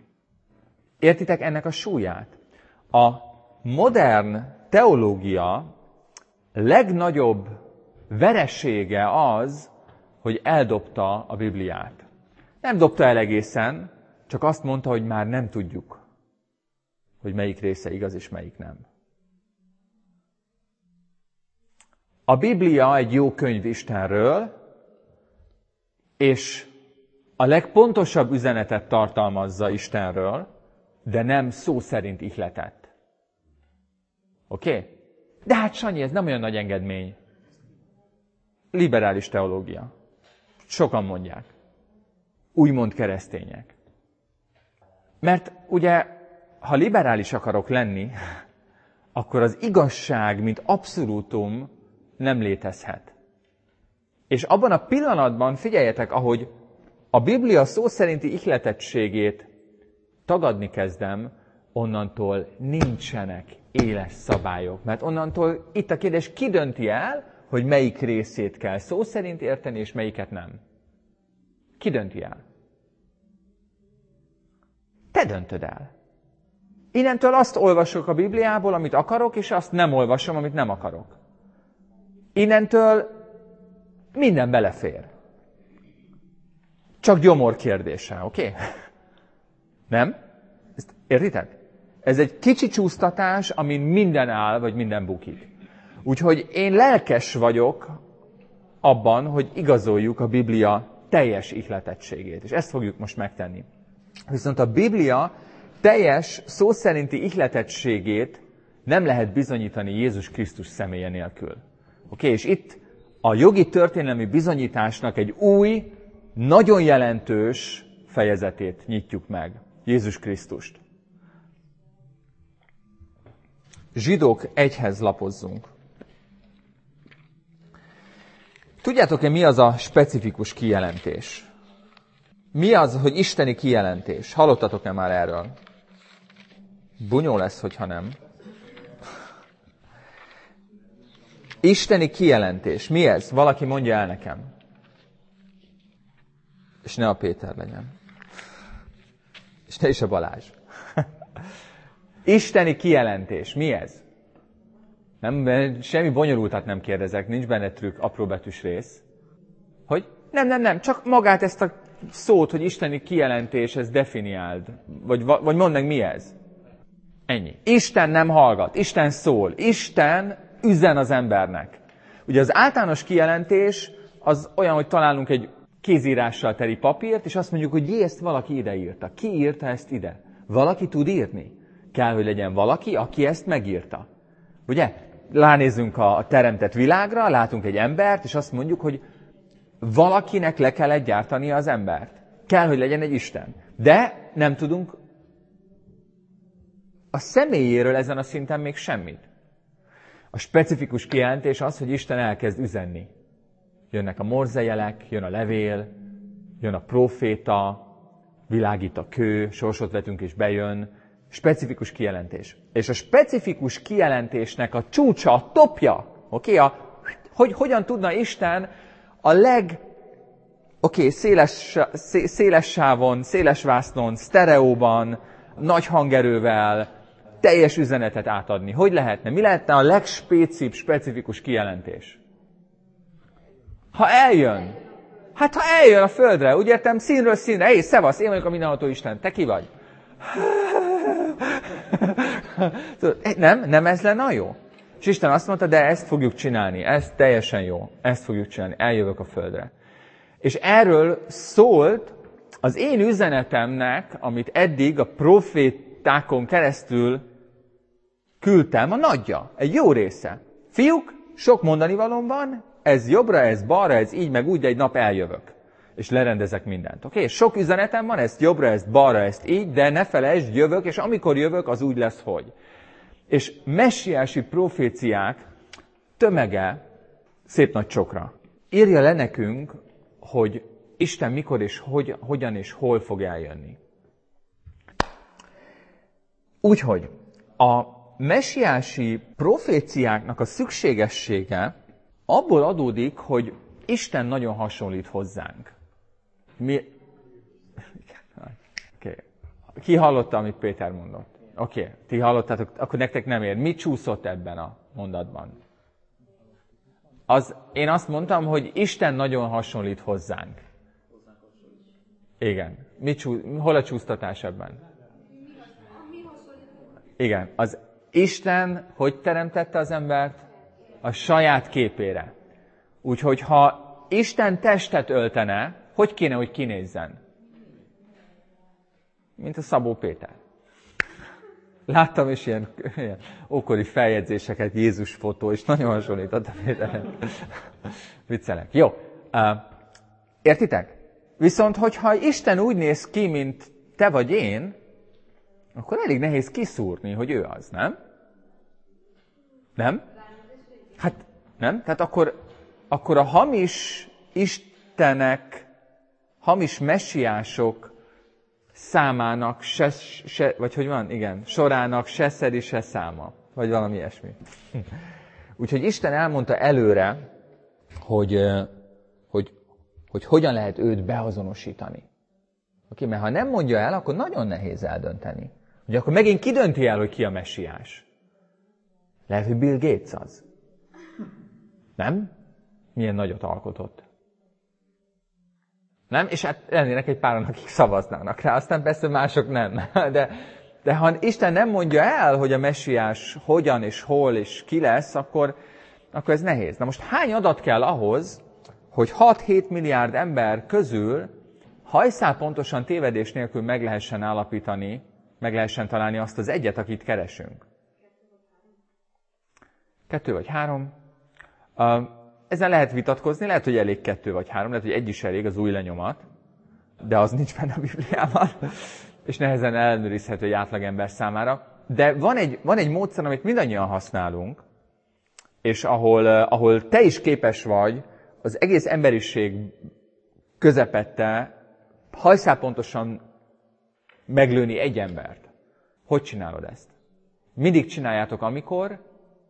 Értitek ennek a súlyát? A modern teológia legnagyobb veresége az, hogy eldobta a Bibliát. Nem dobta el egészen, csak azt mondta, hogy már nem tudjuk, hogy melyik része igaz és melyik nem. A Biblia egy jó könyv Istenről, és a legpontosabb üzenetet tartalmazza Istenről, de nem szó szerint ihletet. Oké? Okay? De hát Sanyi, ez nem olyan nagy engedmény. Liberális teológia. Sokan mondják. Úgymond keresztények. Mert ugye, ha liberális akarok lenni, akkor az igazság, mint abszolútum nem létezhet. És abban a pillanatban figyeljetek, ahogy a Biblia szó szerinti ihletettségét tagadni kezdem, onnantól nincsenek éles szabályok. Mert onnantól itt a kérdés, ki dönti el, hogy melyik részét kell szó szerint érteni, és melyiket nem? Ki dönti el? Te döntöd el. Innentől azt olvasok a Bibliából, amit akarok, és azt nem olvasom, amit nem akarok. Innentől minden belefér. Csak gyomor kérdése, oké? Okay? Nem? Ezt értitek? Ez egy kicsi csúsztatás, amin minden áll, vagy minden bukik. Úgyhogy én lelkes vagyok abban, hogy igazoljuk a Biblia teljes ihletettségét. És ezt fogjuk most megtenni. Viszont a Biblia teljes, szó szerinti ihletettségét nem lehet bizonyítani Jézus Krisztus személye nélkül. Oké, okay? És itt a jogi történelmi bizonyításnak egy új, nagyon jelentős fejezetét nyitjuk meg. Jézus Krisztust. Zsidók egyhez lapozzunk. Tudjátok-e, mi az a specifikus kijelentés? Mi az, hogy isteni kijelentés? Hallottatok-e már erről? Bunyó lesz, hogyha nem. Isteni kijelentés. Mi ez? Valaki mondja el nekem. És ne a Péter legyen. És ne is a Balázs. Isteni kijelentés. Mi ez? Nem, semmi bonyolultat nem kérdezek, nincs benne trükk, apróbetűs rész. Hogy? Nem, nem, nem, csak magát ezt a szót, hogy isteni kijelentés, ez definiáld. Vagy, vagy mondd meg, mi ez? Ennyi. Isten nem hallgat, Isten szól, Isten üzen az embernek. Ugye az általános kijelentés az olyan, hogy találunk egy kézírással teli papírt, és azt mondjuk, hogy jé, ezt valaki ide írta. Ki írta ezt ide? Valaki tud írni? Kell, hogy legyen valaki, aki ezt megírta. Ugye? Ránézzünk a teremtett világra, látunk egy embert, és azt mondjuk, hogy valakinek le kellett gyártania az embert. Kell, hogy legyen egy Isten. De nem tudunk a személyéről ezen a szinten még semmit. A specifikus kijelentés az, hogy Isten elkezd üzenni. Jönnek a morzejelek, jön a levél, jön a proféta, világít a kő, sorsot vetünk és bejön. Specifikus kijelentés. És a specifikus kijelentésnek a csúcsa, a topja, oké, okay, hogy hogyan tudna Isten a leg, oké, okay, széles, széles sávon, széles vásznon, sztereóban, nagy hangerővel, teljes üzenetet átadni. Hogy lehetne? Mi lehetne a legspécibb, specifikus kijelentés? Ha eljön. Hát ha eljön a földre, úgy értem, színről színre, hé, szevasz, én vagyok a mindenható Isten, te ki vagy? Nem, nem ez lenne a jó? És Isten azt mondta, de ezt fogjuk csinálni, ez teljesen jó, ezt fogjuk csinálni, eljövök a földre. És erről szólt az én üzenetemnek, amit eddig a profétákon keresztül küldtem, a nagyja, egy jó része. Fiúk, sok mondanivalóm van, ez jobbra, ez balra, ez így, meg úgy, de egy nap eljövök. És lerendezek mindent. Oké? Okay? Sok üzenetem van, ezt jobbra, ezt balra, ezt így, de ne felejtsd, jövök, és amikor jövök, az úgy lesz, hogy. És messiási proféciák tömege, szép nagy csokra, írja le nekünk, hogy Isten mikor és hogy, hogyan és hol fog eljönni. Úgyhogy a messiási proféciáknak a szükségessége abból adódik, hogy Isten nagyon hasonlít hozzánk. Mi... Okay. Ki hallotta, amit Péter mondott? Oké, okay. Ti hallottátok, akkor nektek nem ér. Mi csúszott ebben a mondatban? Az, én azt mondtam, hogy Isten nagyon hasonlít hozzánk. Igen. Mi csú... Hol a csúsztatás ebben? Igen. Az Isten hogy teremtette az embert? A saját képére. Úgyhogy ha Isten testet öltene, hogy kéne, hogy kinézzen? Mint a Szabó Péter. Láttam is ilyen, ilyen ókori feljegyzéseket, Jézus fotó, és nagyon hasonlított a Péterre. Viccelek. Jó. Uh, értitek? Viszont, hogyha Isten úgy néz ki, mint te vagy én, akkor elég nehéz kiszúrni, hogy ő az, nem? Nem? Hát nem? Tehát akkor, akkor a hamis istenek, hamis messiások számának se, se, vagy hogy van? Igen, sorának se szeri, se száma. Vagy valami ilyesmi. Úgyhogy Isten elmondta előre, hogy, hogy, hogy hogyan lehet őt beazonosítani. Oké, mert ha nem mondja el, akkor nagyon nehéz eldönteni. Ugye akkor megint ki dönti el, hogy ki a messiás? Lehet, hogy Bill Gates az. Nem? Milyen nagyot alkotott. Nem? És hát lennének egy páran, akik szavaznának rá, aztán persze mások nem. De, de ha Isten nem mondja el, hogy a messiás hogyan és hol és ki lesz, akkor, akkor ez nehéz. Na most hány adat kell ahhoz, hogy hat-hét milliárd ember közül hajszál pontosan tévedés nélkül meg lehessen állapítani, meg lehessen találni azt az egyet, akit keresünk? Kettő vagy három. Ezen lehet vitatkozni, lehet, hogy elég kettő vagy három, lehet, hogy egy is elég, az új lenyomat, de az nincs benne a Bibliában, és nehezen ellenőrizhető egy átlagember számára. De van egy, van egy módszer, amit mindannyian használunk, és ahol, ahol te is képes vagy az egész emberiség közepette hajszál pontosan meglőni egy embert. Hogy csinálod ezt? Mindig csináljátok, amikor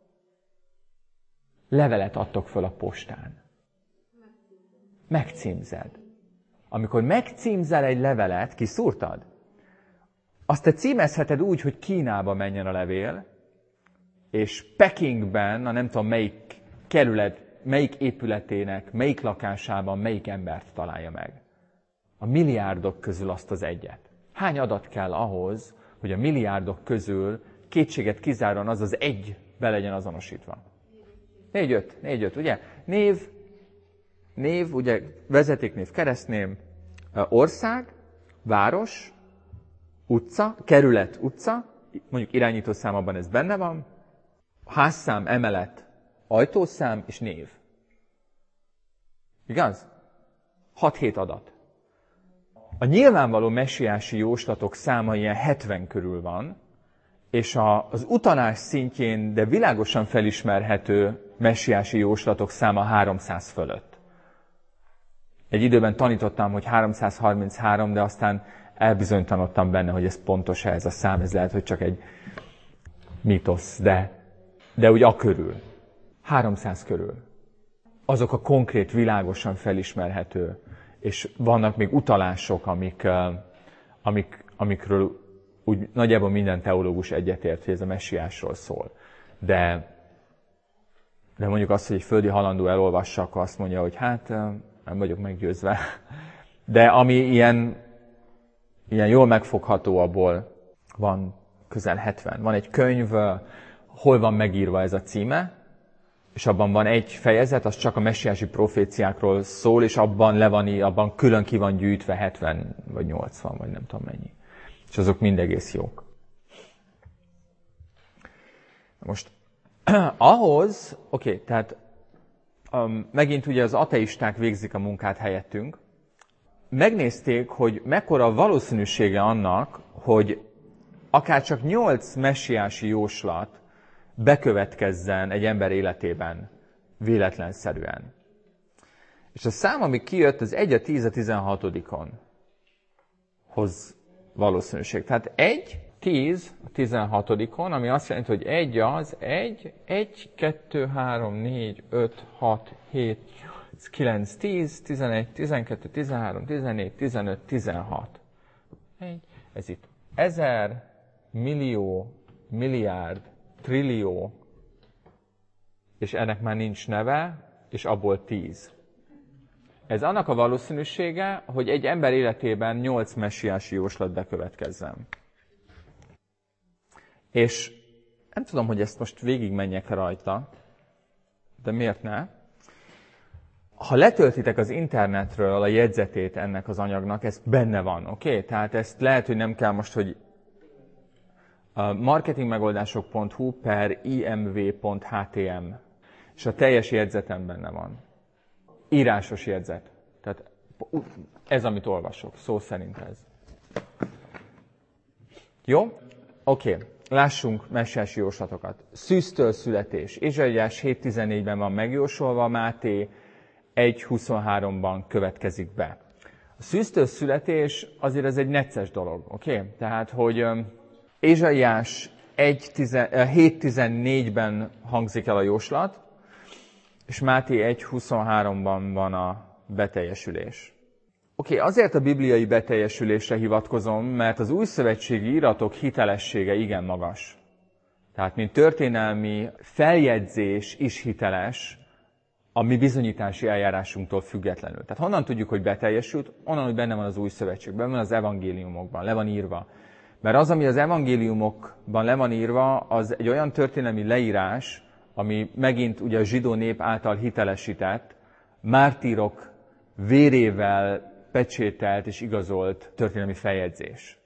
levelet adtok föl a postán. Megcímzed. Amikor megcímzel egy levelet, kiszúrtad? Azt te címezheted úgy, hogy Kínába menjen a levél, és Pekingben, a nem tudom melyik kerület, melyik épületének, melyik lakásában, melyik embert találja meg. A milliárdok közül azt az egyet. Hány adat kell ahhoz, hogy a milliárdok közül kétséget kizáróan az az egy be legyen azonosítva? Négy-öt, négy-öt, ugye? Név, név, ugye vezetéknév, keresztnév, ország, város, utca, kerület, utca, mondjuk irányítószámban ez benne van, házszám, emelet, ajtószám és név. Igaz? hat-hét adat. A nyilvánvaló messiási jóslatok száma ilyen hetven körül van, és a, az utalás szintjén, de világosan felismerhető messiási jóslatok száma háromszáz fölött. Egy időben tanítottam, hogy háromszázharminchárom, de aztán elbizonytalanodtam benne, hogy ez pontos-e ez a szám, ez lehet, hogy csak egy mítosz, de, de úgy a körül. háromszáz körül. Azok a konkrét, világosan felismerhető, és vannak még utalások, amik, amik, amikről úgy nagyjából minden teológus egyetért, hogy ez a messiásról szól. De, de mondjuk azt, hogy egy földi halandó elolvassa, akkor azt mondja, hogy hát nem vagyok meggyőzve. De ami ilyen, ilyen jól megfogható, abból van közel hetven. Van egy könyv, hol van megírva ez a címe, és abban van egy fejezet, az csak a messiási proféciákról szól, és abban le van, abban külön ki van gyűjtve hetven vagy nyolcvan, vagy nem tudom mennyi. És azok mind egész jók. Most ahhoz, oké, okay, tehát um, megint ugye az ateisták végzik a munkát helyettünk, megnézték, hogy mekkora a valószínűsége annak, hogy akár csak nyolc messiási jóslat bekövetkezzen egy ember életében véletlenszerűen. És a szám, ami kijött, az egy a tíz a tizenhatodikon hoz valószínűség. Tehát egy, tíz a tizenhatodikon, ami azt jelenti, hogy egy az egy, egy, kettő, három, négy, öt, hat, hét, nyolc, kilenc, tíz, tizenegy, tizenkettő, tizenhárom, tizennégy, tizenöt, tizenhat. Egy, ez itt ezer, millió, milliárd, trillió, és ennek már nincs neve, és abból tíz. Ez annak a valószínűsége, hogy egy ember életében nyolc messiási jóslat bekövetkezzen. És nem tudom, hogy ezt most végigmenjek rajta, de miért ne? Ha letöltitek az internetről a jegyzetét ennek az anyagnak, ez benne van, oké? Okay? Tehát ezt lehet, hogy nem kell most, hogy marketingmegoldások pont hu per imv pont htm, és a teljes jegyzetem benne van. Írásos jegyzet. Tehát ez, amit olvasok, szó szerint ez. Jó? Oké. Okay. Lássunk messiási jóslatokat. Szűztől születés. Ézsaiás hét tizennégyben van megjósolva, Máté egy huszonháromban következik be. A szűztől születés azért ez egy necces dolog, oké? Okay? Tehát, hogy Ézsaiás hét tizennégyben hangzik el a jóslat, és Máté egy huszonháromban van a beteljesülés. Oké, okay, azért a bibliai beteljesülésre hivatkozom, mert az újszövetségi iratok hitelessége igen magas. Tehát, mint történelmi feljegyzés is hiteles, a mi bizonyítási eljárásunktól függetlenül. Tehát honnan tudjuk, hogy beteljesült? Onnan, hogy benne van az új szövetségben, benne van az evangéliumokban, le van írva. Mert az, ami az evangéliumokban le van írva, az egy olyan történelmi leírás, ami megint ugye a zsidó nép által hitelesített, mártírok vérével pecsételt és igazolt történelmi feljegyzés.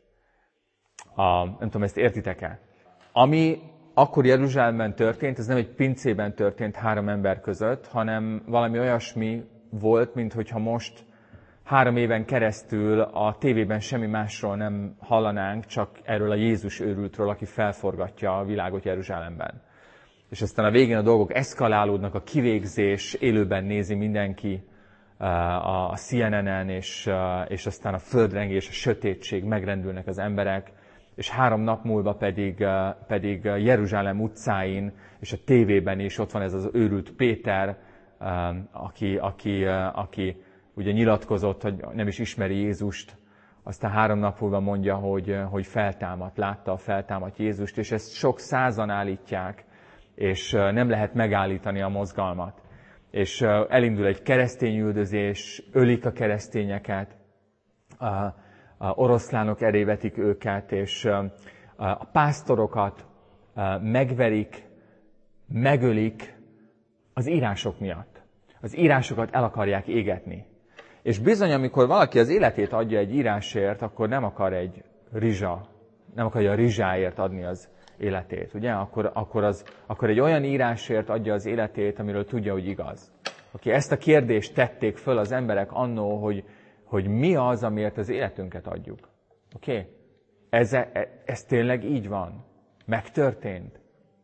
A, nem tudom, ezt értitek-e? Ami akkor Jeruzsálemben történt, ez nem egy pincében történt három ember között, hanem valami olyasmi volt, mint hogyha most három éven keresztül a tévében semmi másról nem hallanánk, csak erről a Jézus őrültről, aki felforgatja a világot Jeruzsálemben. És aztán a végén a dolgok eszkalálódnak, a kivégzés, élőben nézi mindenki a C N N-en, és, és aztán a földrengés, a sötétség, megrendülnek az emberek, és három nap múlva pedig, pedig Jeruzsálem utcáin, és a tévében is ott van ez az őrült Péter, aki, aki, aki ugye nyilatkozott, hogy nem is ismeri Jézust, aztán három nap múlva mondja, hogy, hogy feltámadt, látta a feltámadt Jézust, és ezt sok százan állítják, és nem lehet megállítani a mozgalmat. És elindul egy keresztényüldözés, ölik a keresztényeket, a, a oroszlánok erévetik őket, és a pásztorokat megverik, megölik az írások miatt. Az írásokat el akarják égetni. És bizony, amikor valaki az életét adja egy írásért, akkor nem akar egy rizsa, nem akarja a rizsáért adni az életét, ugye? Akkor, akkor, az, akkor egy olyan írásért adja az életét, amiről tudja, hogy igaz. Okay, ezt a kérdést tették föl az emberek annó, hogy, hogy mi az, amiért az életünket adjuk. Oké? Okay? Ez, ez tényleg így van. Megtörtént.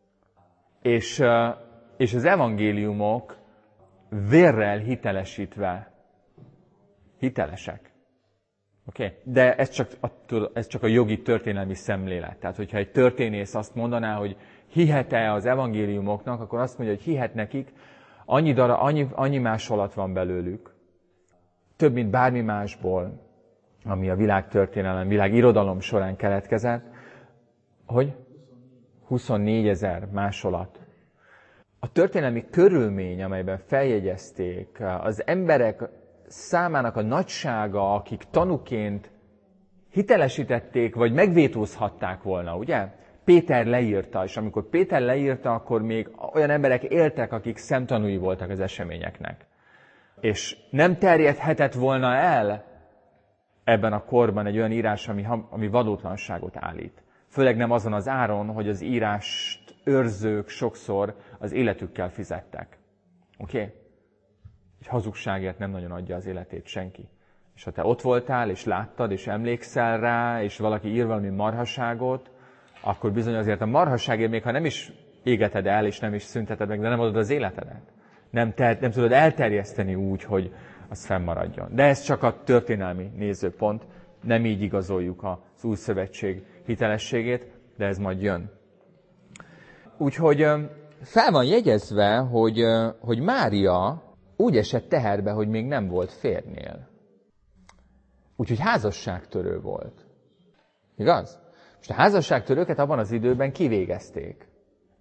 És, és az evangéliumok vérrel hitelesítve hitelesek. Okay? De ez csak, ez csak a jogi történelmi szemlélet. Tehát, hogyha egy történész azt mondaná, hogy hihet-e az evangéliumoknak, akkor azt mondja, hogy hihet nekik, annyi, dara, annyi, annyi másolat van belőlük, több, mint bármi másból, ami a világtörténelem, világ irodalom során keletkezett, hogy huszonnégyezer másolat. A történelmi körülmény, amelyben feljegyezték, az emberek számának a nagysága, akik tanuként hitelesítették, vagy megvétózhatták volna, ugye? Péter leírta, és amikor Péter leírta, akkor még olyan emberek éltek, akik szemtanúi voltak az eseményeknek. És nem terjedhetett volna el ebben a korban egy olyan írás, ami, ami valótlanságot állít. Főleg nem azon az áron, hogy az írást őrzők sokszor az életükkel fizettek. Oké? Okay? Egy hazugságért nem nagyon adja az életét senki. És ha te ott voltál, és láttad, és emlékszel rá, és valaki ír valami marhaságot, akkor bizony azért a marhaságért, még ha nem is égeted el, és nem is szünteted meg, de nem adod az életedet. Nem, ter- nem tudod elterjeszteni úgy, hogy az fennmaradjon. De ez csak a történelmi nézőpont. Nem így igazoljuk az új szövetség hitelességét, de ez majd jön. Úgyhogy fel van jegyezve, hogy, hogy Mária úgy esett teherbe, hogy még nem volt férjnél. Úgyhogy házasságtörő volt. Igaz? Most a házasságtörőket abban az időben kivégezték.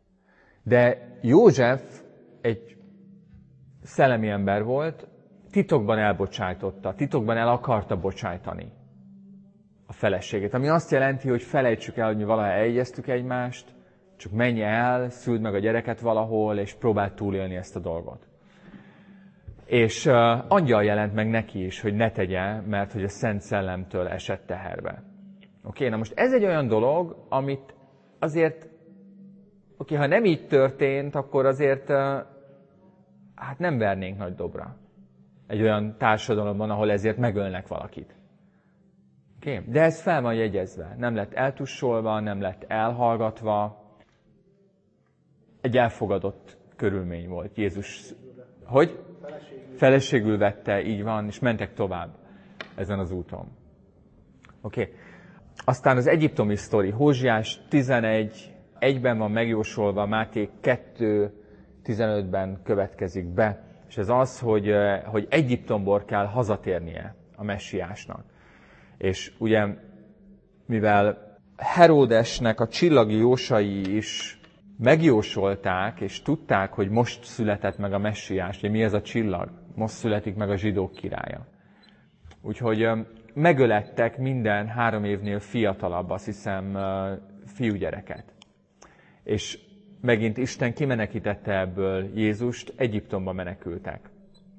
De József egy szellemi ember volt, titokban elbocsájtotta, titokban el akarta bocsájtani a feleségét. Ami azt jelenti, hogy felejtsük el, hogy mi valaha elegyeztük egymást, Csak menj el, szüld meg a gyereket valahol, és próbáld túlélni ezt a dolgot. És uh, angyal jelent meg neki is, hogy ne tegye, mert hogy a Szent Szellemtől esett teherbe. Oké, okay, na most ez egy olyan dolog, amit azért, oké, okay, ha nem így történt, akkor azért uh, hát nem vernénk nagy dobra. Egy olyan társadalomban, ahol ezért megölnek valakit. Okay? De ez fel van jegyezve. Nem lett eltussolva, nem lett elhallgatva. Egy elfogadott körülmény volt. Jézus, hogy? Feleségül vette, így van, és mentek tovább ezen az úton. Oké. Okay. Aztán az egyiptomi sztori. Hózsiás tizenegy, egyben van megjósolva, Máté kettő, tizenötben következik be. És ez az, hogy, hogy Egyiptomból kell hazatérnie a messiásnak. És ugye, mivel Heródesnek a csillagi jósai is megjósolták, és tudták, hogy most született meg a messiás, hogy mi ez a csillag, most születik meg a zsidók királya. Úgyhogy megölettek minden három évnél fiatalabb, azt hiszem, fiúgyereket. És megint Isten kimenekítette ebből Jézust, Egyiptomba menekültek.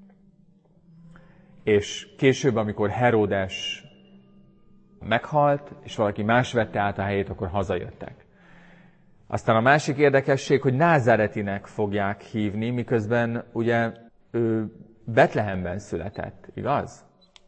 És később, amikor Heródes meghalt, és valaki más vette át a helyét, akkor hazajöttek. Aztán a másik érdekesség, hogy Názáretinek fogják hívni, miközben ugye ő Betlehemben született, igaz?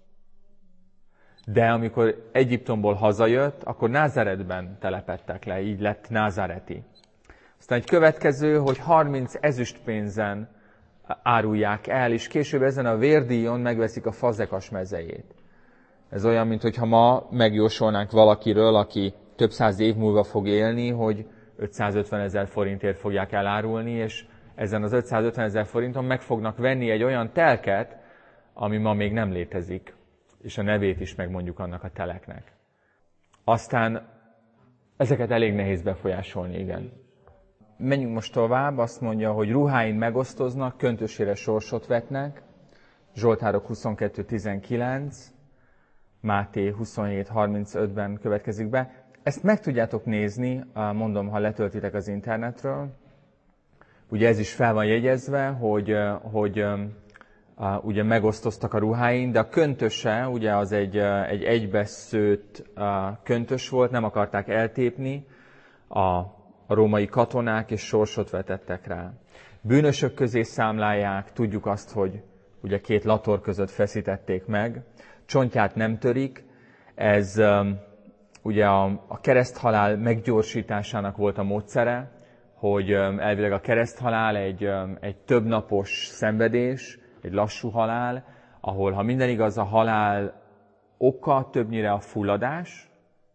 De amikor Egyiptomból hazajött, akkor Názáretben telepedtek le, így lett názáreti. Aztán egy következő, hogy harminc ezüstpénzen árulják el, és később ezen a vérdíjon megveszik a Fazekas mezejét. Ez olyan, mintha ma megjósolnánk valakiről, aki több száz év múlva fog élni, hogy ötszázötven ezer forintért fogják elárulni, és ezen az ötszázötven ezer forinton meg fognak venni egy olyan telket, ami ma még nem létezik, és a nevét is megmondjuk annak a teleknek. Aztán ezeket elég nehéz befolyásolni, igen. Menjünk most tovább, azt mondja, hogy ruháin megosztoznak, köntösére sorsot vetnek, Zsoltárok huszonkettő tizenkilenc, Máté huszonhét harmincötben következik be. Ezt meg tudjátok nézni, mondom, ha letöltitek az internetről. Ugye ez is fel van jegyezve, hogy, hogy ugye megosztoztak a ruháin, de a köntöse, ugye az egy, egy egybeszőtt köntös volt, nem akarták eltépni a, a római katonák, és sorsot vetettek rá. Bűnösök közé számlálják, tudjuk azt, hogy ugye két lator között feszítették meg, csontját nem törik, ez um, ugye a, a kereszthalál meggyorsításának volt a módszere, hogy um, elvileg a kereszthalál egy, um, egy többnapos szenvedés, egy lassú halál, ahol, ha minden igaz, a halál oka többnyire a fulladás,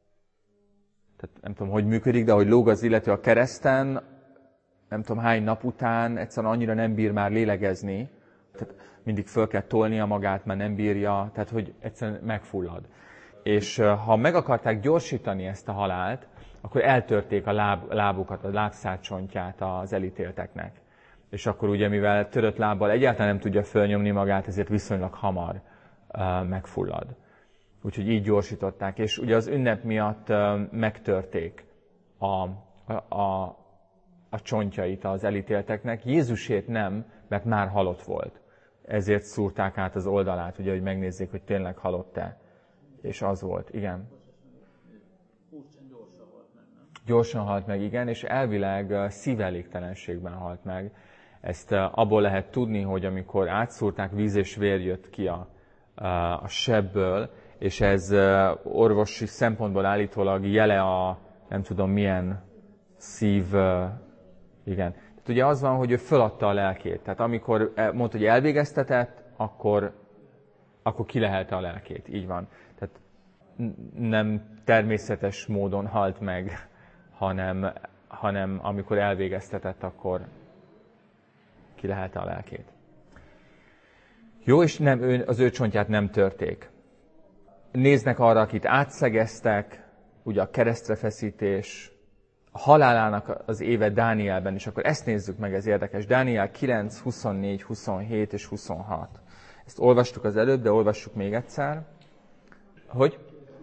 tehát nem tudom, hogy működik, de hogy lóg az illető a kereszten, nem tudom hány nap után egyszerűen annyira nem bír már lélegezni, tehát mindig föl kell tolnia magát, mert nem bírja, tehát hogy egyszerűen megfullad. És ha meg akarták gyorsítani ezt a halált, akkor eltörték a láb, lábukat, a lábszárcsontját az elítélteknek. És akkor ugye, mivel törött lábbal egyáltalán nem tudja fölnyomni magát, ezért viszonylag hamar uh, megfullad. Úgyhogy így gyorsították. És ugye az ünnep miatt uh, megtörték a, a, a, a csontjait az elítélteknek. Jézusét nem, mert már halott volt. Ezért szúrták át az oldalát, ugye, hogy megnézzék, hogy tényleg halott-e. És az volt, igen. Gyorsan halt meg, igen, és elvileg szívelégtelenségben halt meg. Ezt abból lehet tudni, hogy amikor átszúrták, víz és vér jött ki a, a sebből, és ez orvosi szempontból állítólag jele a nem tudom milyen szív, igen. Tehát ugye az van, hogy ő föladta a lelkét. Tehát amikor mondta, hogy elvégeztetett, akkor, akkor kilehelte a lelkét. Így van. Tehát nem természetes módon halt meg, hanem, hanem amikor elvégeztetett, akkor kilehelte a lelkét. Jó, és nem, ő, az ő csontját nem törték. Néznek arra, akit átszegeztek, ugye a keresztrefeszítés, a halálának az éve Dánielben, és akkor ezt nézzük meg, ez érdekes. Dániel kilenc, huszonnégy, huszonhét és huszonhat. Ezt olvastuk az előbb, de olvassuk még egyszer. Hogy?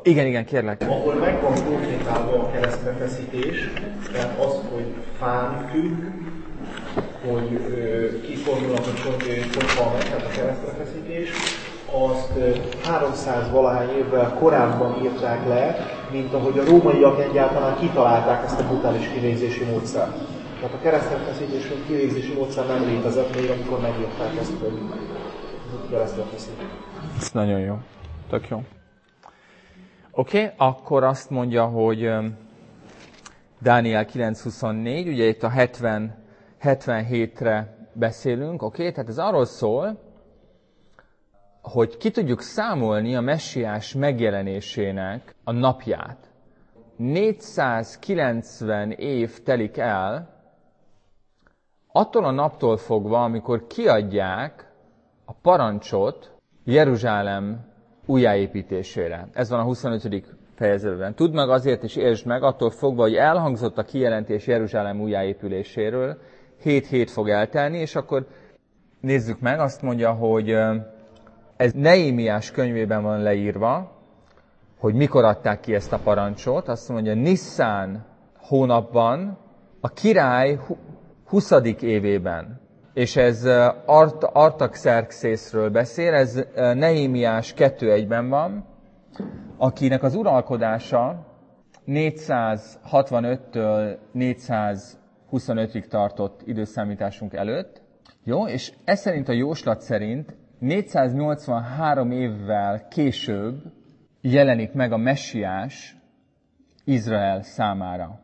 Igen, igen, kérlek. Ahol megvan konkrétálva a keresztrefeszítés, tehát az, hogy fán függ, hogy ö, kiformulnak, hogy hogy hal meg, tehát a keresztrefeszítés, azt háromszáz valahány évvel korábban írták le, mint ahogy a rómaiak egyáltalán kitalálták ezt a brutális kivégzési módszert. Tehát a keresztrefeszítés, mint kivégzési módszer nem létezett még, amikor megírták ezt, hogy keresztrefeszítés. Ez nagyon jó. Tök jó. Oké, okay, akkor azt mondja, hogy Dániel kilenc huszonnégy, ugye itt a hetven, hetvenhétre beszélünk, oké? Okay? Tehát ez arról szól, hogy ki tudjuk számolni a messiás megjelenésének a napját. négyszázkilencven év telik el, attól a naptól fogva, amikor kiadják a parancsot Jeruzsálem újjáépítésére. Ez van a huszonötödik fejezetben. Tudd meg azért, és értsd meg, attól fogva, hogy elhangzott a kijelentés Jeruzsálem újjáépüléséről, hét hét fog eltelni, és akkor nézzük meg, azt mondja, hogy ez Nehémiás könyvében van leírva, hogy mikor adták ki ezt a parancsot. Azt mondja, Nisszán hónapban, a király huszadik évében. És ez Art- Artaxerxészről beszél, ez Nehémiás kettő egyben van, akinek az uralkodása négyszázhatvanöttől négyszázhuszonötig tartott időszámításunk előtt. Jó, és ez szerint a jóslat szerint négyszáznyolcvanhárom évvel később jelenik meg a messiás Izrael számára.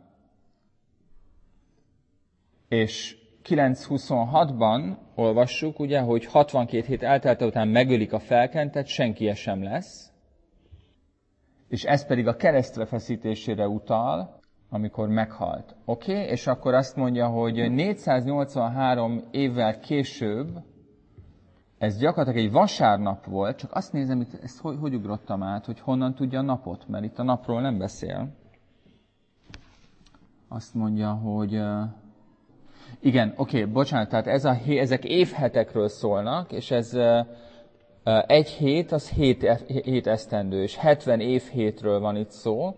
És kilencszázhuszonhatban olvassuk, ugye, hogy hatvankét hét eltelte után megölik a felkentet, senki sem lesz. És ez pedig a keresztre feszítésére utal, amikor meghalt. Oké? Okay? És akkor azt mondja, hogy négyszáznyolcvanhárom évvel később, ez gyakorlatilag egy vasárnap volt, csak azt nézem, itt ezt hogy, hogy ugrottam át, hogy honnan tudja a napot, mert itt a napról nem beszél. Azt mondja, hogy... Igen, oké, okay, bocsánat, tehát ez a, ezek évhetekről szólnak, és ez uh, egy hét, az hét, hét esztendő, és hetven évhétről van itt szó.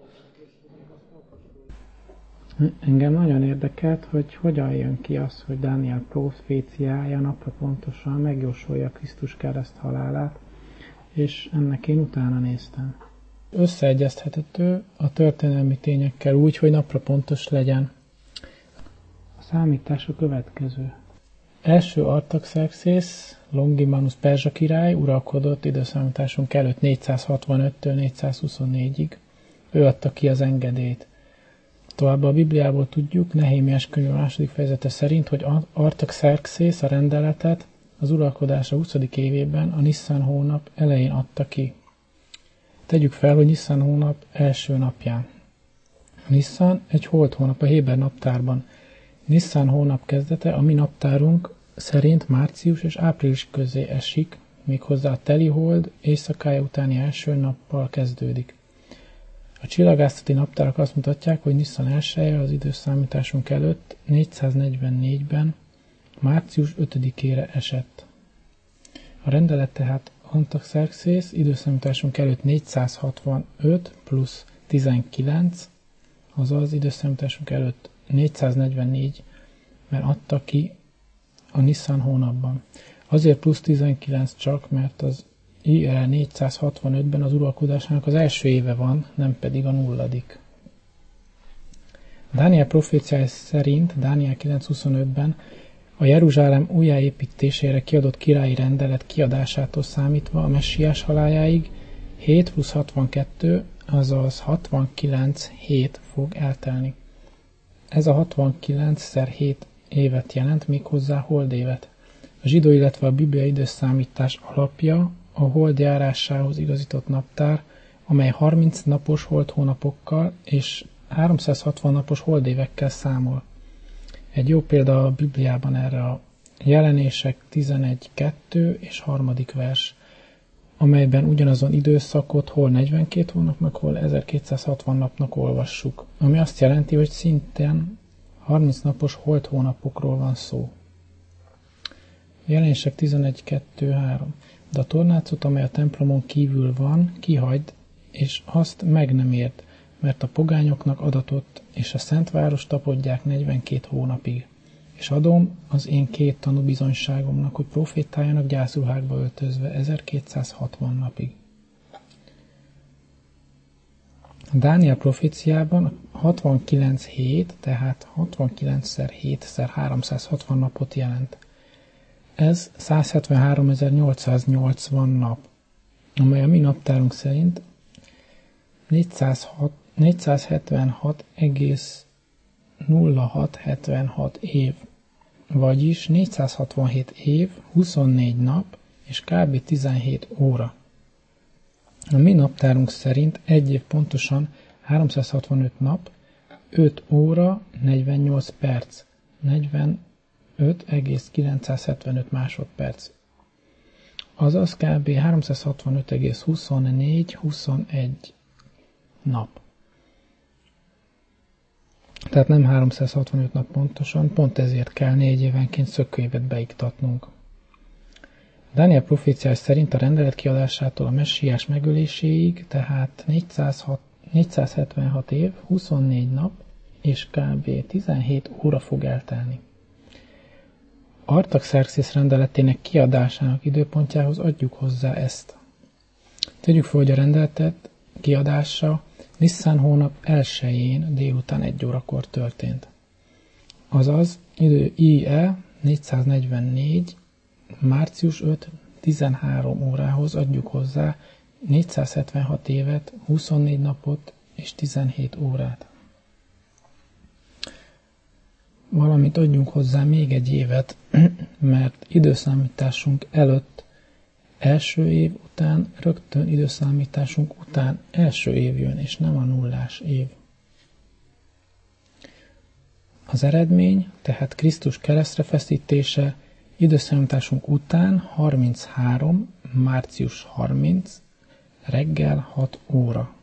Engem nagyon érdekelt, hogy hogyan jön ki az, hogy Dániel proféciája napra pontosan megjósolja Krisztus kereszt halálát, és ennek én utána néztem. Összeegyeztethető a történelmi tényekkel úgy, hogy napra pontos legyen. A számítás a következő. Első Artaxerxész, Longimanus perzsa király uralkodott időszámításunk előtt négyszázhatvanöttől négyszázhuszonnégyig. Ő adta ki az engedélyt. Továbbá a Bibliából tudjuk, Nehémiás könyv második fejezete szerint, hogy Artaxerxész a rendeletet az uralkodása huszadik évében, a Nisszán hónap elején adta ki. Tegyük fel, hogy Nisszán hónap első napján. Nisszán egy holt hónap a héber naptárban. Nisszán hónap kezdete a mi naptárunk szerint március és április közé esik, méghozzá a teli hold éjszakája utáni első nappal kezdődik. A csillagászati naptárak azt mutatják, hogy Nisszán elseje az időszámításunk előtt négyszáznegyvennégyben március ötödikére esett. A rendelet tehát Artaxerxész időszámításunk előtt négyszázhatvanöt plusz tizenkilenc, azaz időszámításunk előtt négyszáznegyvennégy, mert adta ki a Nisszán hónapban. Azért plusz tizenkilenc csak, mert az i er négyszázhatvanötben az uralkodásának az első éve van, nem pedig a nulladik. Dániel proféciája szerint Dániel kilenc huszonötben a Jeruzsálem újjáépítésére kiadott királyi rendelet kiadásától számítva a messiás haláljáig hét plusz hatvankettő, azaz hatvankilenc hét fog eltelni. Ez a hatvankilenc szer hét évet jelent, méghozzá holdévet. A zsidó, illetve a bibliai időszámítás alapja a hold járásához igazított naptár, amely harminc napos holdhónapokkal és háromszázhatvan napos holdévekkel számol. Egy jó példa a Bibliában erre a Jelenések tizenegy kettő és harmadik vers, amelyben ugyanazon időszakot hol negyvenkét hónapnak, hol ezerkétszázhatvan napnak olvassuk, ami azt jelenti, hogy szintén harminc napos holdhónapokról van szó. Jelenések tizenegy kettő három. De a tornácot, amely a templomon kívül van, kihagyd, és azt meg nem ért, mert a pogányoknak adatott, és a szent város tapodják negyvenkét hónapig. És adom az én két tanú bizonyságomnak, hogy profétáljanak gyászruhákba öltözve ezerkétszázhatvan napig. Dániel proféciában hatvankilenc hét, tehát hatvankilencszer hétszer háromszázhatvan napot jelent. Ez százhetvenháromezer-nyolcszáznyolcvan nap, amely a mi naptárunk szerint négyszázhetvenhat egész nulla hat hetvenhat év, vagyis négyszázhatvanhét év, huszonnégy nap és kb. tizenhét óra. A mi naptárunk szerint egy év pontosan háromszázhatvanöt nap, öt óra, negyvennyolc perc, negyvenöt egész kilencszázhetvenöt másodperc. Azaz kb. háromszázhatvanöt egész huszonnégy huszonegy nap. Tehát nem háromszázhatvanöt nap pontosan, pont ezért kell négy évenként szökőévet beiktatnunk. Dániel proféciás szerint a rendelet kiadásától a messiás megöléséig, tehát négyszázhetvenhat év, huszonnégy nap és kb. tizenhét óra fog eltelni. Artaxerxész rendeletének kiadásának időpontjához adjuk hozzá ezt. Tegyük fel, hogy a rendeletet kiadása Nisszán hónap elsején délután egy órakor történt. Azaz idő I E négyszáznegyvennégy, március ötödike tizenhárom órához adjuk hozzá négyszázhetvenhat évet, huszonnégy napot és tizenhét órát. Valamint adjunk hozzá még egy évet, mert időszámításunk előtt első év után rögtön időszámításunk után első év jön, és nem a nullás év. Az eredmény, tehát Krisztus keresztre feszítése időszámításunk után harminchárom, március harmincadika, reggel hat óra.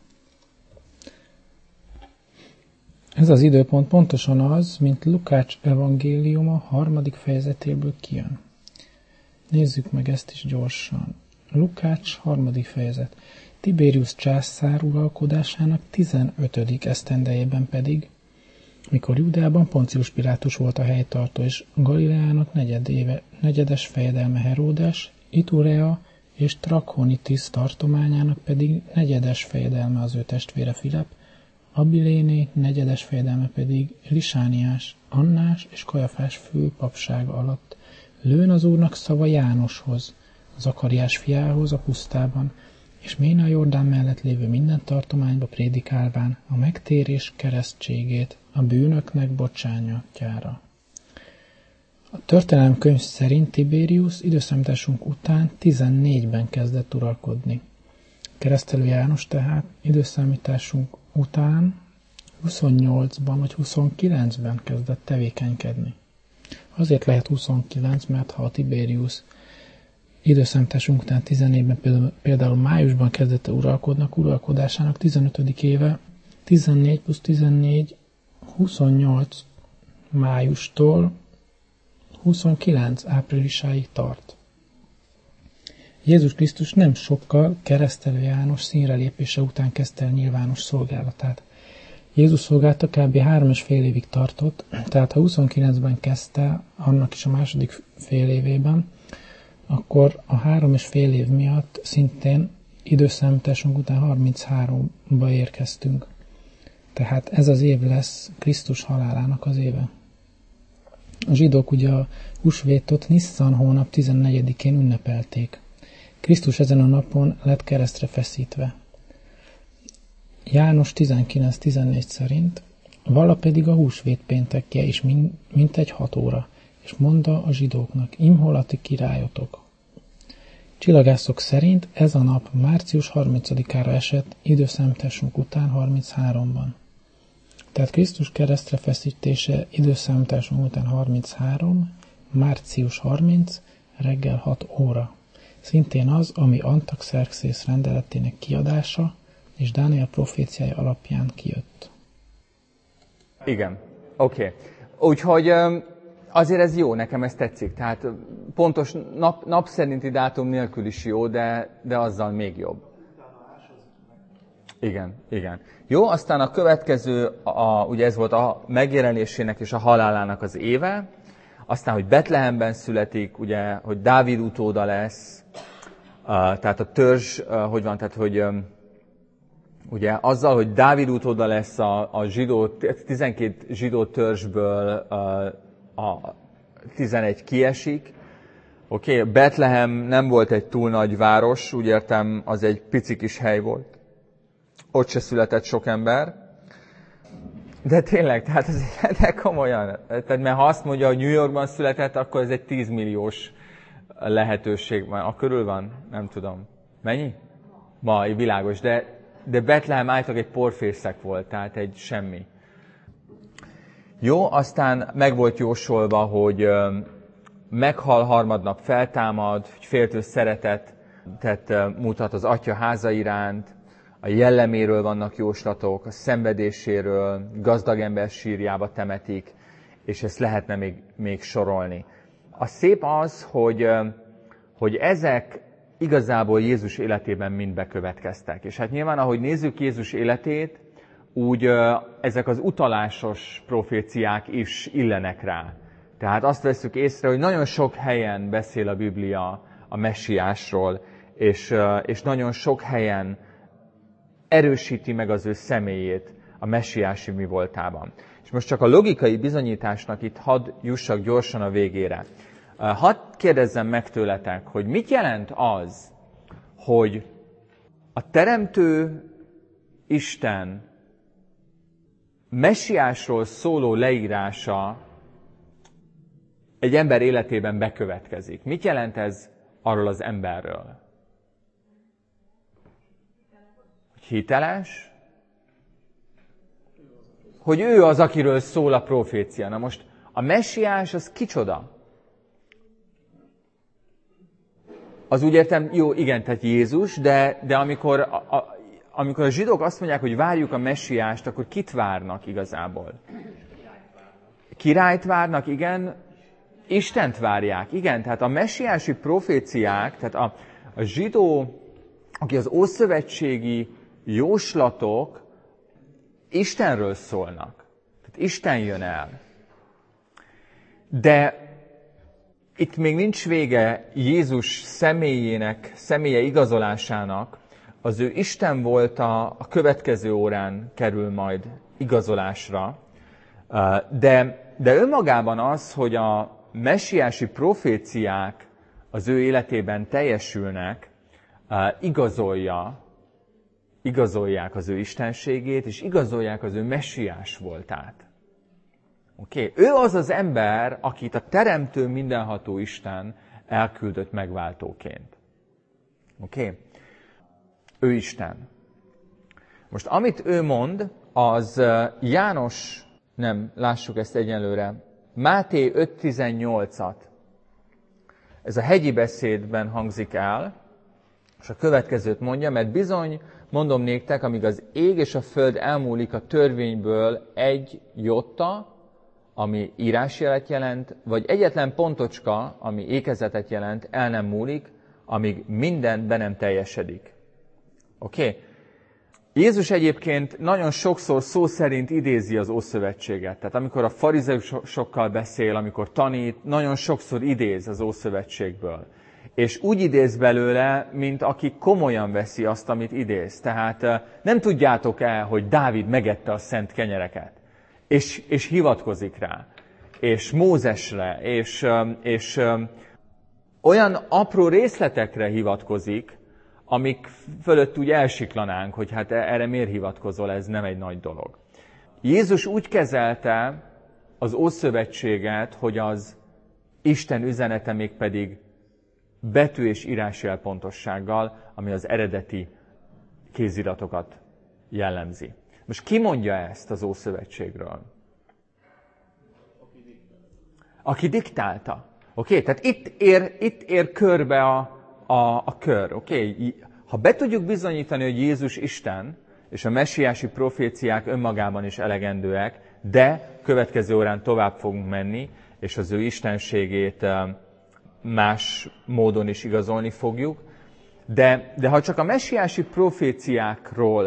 Ez az időpont pontosan az, mint Lukács evangéliuma harmadik fejezetéből kijön. Nézzük meg ezt is gyorsan. Lukács harmadik fejezet. Tiberius császár uralkodásának tizenötödik esztendejében pedig, mikor Júdeában Poncius Pilátus volt a helytartó, és Galileának negyedéve, negyedes fejedelme Heródes, Iturea és Trachonitis tartományának pedig negyedes fejedelme az ő testvére Filip, Abiléné negyedes fejedelme pedig Lisániás, Annás és Kajafás főpapsága alatt. Lőn az Úrnak szava Jánoshoz, Zakariás fiához a pusztában, és Ména Jordán mellett lévő minden tartományba prédikálván a megtérés keresztségét a bűnöknek bocsánatjára. A történelemkönyv szerint Tiberius időszámításunk után tizennégyben kezdett uralkodni. Keresztelő János tehát időszámításunk után huszonnyolcban vagy huszonkilencben kezdett tevékenykedni. Azért lehet huszonkilenc, mert ha a Tiberius időszámításunk után tizennégyben, például, például májusban kezdett uralkodnak, uralkodásának tizenötödik éve, tizennégy plusz tizennégy, huszonnyolc májustól huszonkilenc áprilisáig tart. Jézus Krisztus nem sokkal keresztelő János színre lépése után kezdte el nyilvános szolgálatát. Jézus szolgálata kb. három és fél évig tartott, tehát ha huszonkilencben kezdte, annak is a második fél évében, akkor a három és fél év miatt szintén időszámításunk után harmincháromba érkeztünk. Tehát ez az év lesz Krisztus halálának az éve. A zsidók ugye a húsvétot Nisszan hónap tizennegyedikén ünnepelték. Krisztus ezen a napon lett keresztre feszítve. János tizenkilenc tizennégy szerint, vala pedig a húsvét péntekje is mintegy hat óra, és mondta a zsidóknak, imholati királyotok. Csillagászok szerint ez a nap március harmincadikára esett időszámításunk után harmincháromban. Tehát Krisztus keresztre feszítése időszámításunk után harminchárom, március harmincadika, reggel hat óra. Szintén az, ami Artaxerxész rendeletének kiadása és Dániel proféciája alapján kijött. Igen, oké. Okay. Úgyhogy azért ez jó, nekem ez tetszik. Tehát pontos nap, nap szerinti dátum nélkül is jó, de, de azzal még jobb. Igen, igen. Jó, aztán a következő, a, ugye ez volt a megjelenésének és a halálának az éve, aztán, hogy Betlehemben születik, ugye, hogy Dávid utóda lesz, uh, tehát a törzs, uh, hogy van, tehát, hogy um, ugye azzal, hogy Dávid utóda lesz a, a zsidó, tizenkét zsidó törzsből uh, a tizenegy kiesik. Oké, okay, Betlehem nem volt egy túl nagy város, úgy értem, az egy pici kis hely volt. Ott se született sok ember. De tényleg, tehát ez de komolyan. Tehát, mert ha azt mondja, hogy New Yorkban született, akkor ez egy tízmilliós lehetőség. A körül van? Nem tudom. Mennyi? Ma, világos. De, de Betlehem általában egy porfészek volt, tehát egy semmi. Jó, aztán meg volt jósolva, hogy meghal, harmadnap feltámad, hogy féltő szeretetet mutat az atya háza iránt, a jelleméről vannak jóslatok, a szenvedéséről, gazdag ember sírjába temetik, és ezt lehetne még, még sorolni. A szép az, hogy, hogy ezek igazából Jézus életében mind bekövetkeztek. És hát nyilván, ahogy nézzük Jézus életét, úgy ezek az utalásos proféciák is illenek rá. Tehát azt veszük észre, hogy nagyon sok helyen beszél a Biblia a messiásról, és, és nagyon sok helyen erősíti meg az ő személyét a messiási mi voltában. És most csak a logikai bizonyításnak itt hadd jussak gyorsan a végére. Hadd kérdezzem meg tőletek, hogy mit jelent az, hogy a Teremtő Isten messiásról szóló leírása egy ember életében bekövetkezik. Mit jelent ez arról az emberről? Hiteles? Hogy ő az, akiről szól a profécia. Na most a messiás az kicsoda? Az úgy értem, jó, igen, tehát Jézus, de, de amikor, a, a, amikor a zsidók azt mondják, hogy várjuk a messiást, akkor kit várnak igazából? Királyt várnak, igen, Istent várják, igen, tehát a messiási proféciák, tehát a, a zsidó, aki az ószövetségi jóslatok Istenről szólnak. Tehát Isten jön el. De itt még nincs vége Jézus személyének, személye igazolásának. Az ő Isten volt a, a következő órán kerül majd igazolásra. De, de önmagában az, hogy a messiási proféciák az ő életében teljesülnek, igazolja, igazolják az ő istenségét, és igazolják az ő messiás voltát. Oké? Okay? Ő az az ember, akit a teremtő mindenható Isten elküldött megváltóként. Oké? Okay? Ő Isten. Most amit ő mond, az János, nem, lássuk ezt egyenlőre, Máté öt tizennyolcat. Ez a hegyi beszédben hangzik el, és a következőt mondja, mert bizony, mondom néktek, amíg az ég és a föld elmúlik a törvényből egy jotta, ami írásjelet jelent, vagy egyetlen pontocska, ami ékezetet jelent, el nem múlik, amíg minden be nem teljesedik. Oké? Okay? Jézus egyébként nagyon sokszor szó szerint idézi az Ószövetséget. Tehát amikor a farizeusokkal beszél, amikor tanít, nagyon sokszor idéz az Ószövetségből. És úgy idéz belőle, mint aki komolyan veszi azt, amit idéz. Tehát nem tudjátok el, hogy Dávid megette a szent kenyereket. És, és hivatkozik rá. És Mózesre. És, és olyan apró részletekre hivatkozik, amik fölött úgy elsiklanánk, hogy hát erre miért hivatkozol, ez nem egy nagy dolog. Jézus úgy kezelte az Ószövetséget, hogy az Isten üzenete mégpedig betű- és írásjel pontossággal, ami az eredeti kéziratokat jellemzi. Most ki mondja ezt az Ószövetségről? Aki diktálta. Oké, okay? Tehát itt ér, itt ér körbe a A, a kör, oké? Okay? Ha be tudjuk bizonyítani, hogy Jézus Isten, és a messiási proféciák önmagában is elegendőek, de következő órán tovább fogunk menni, és az ő istenségét más módon is igazolni fogjuk. De, de ha csak a messiási proféciákról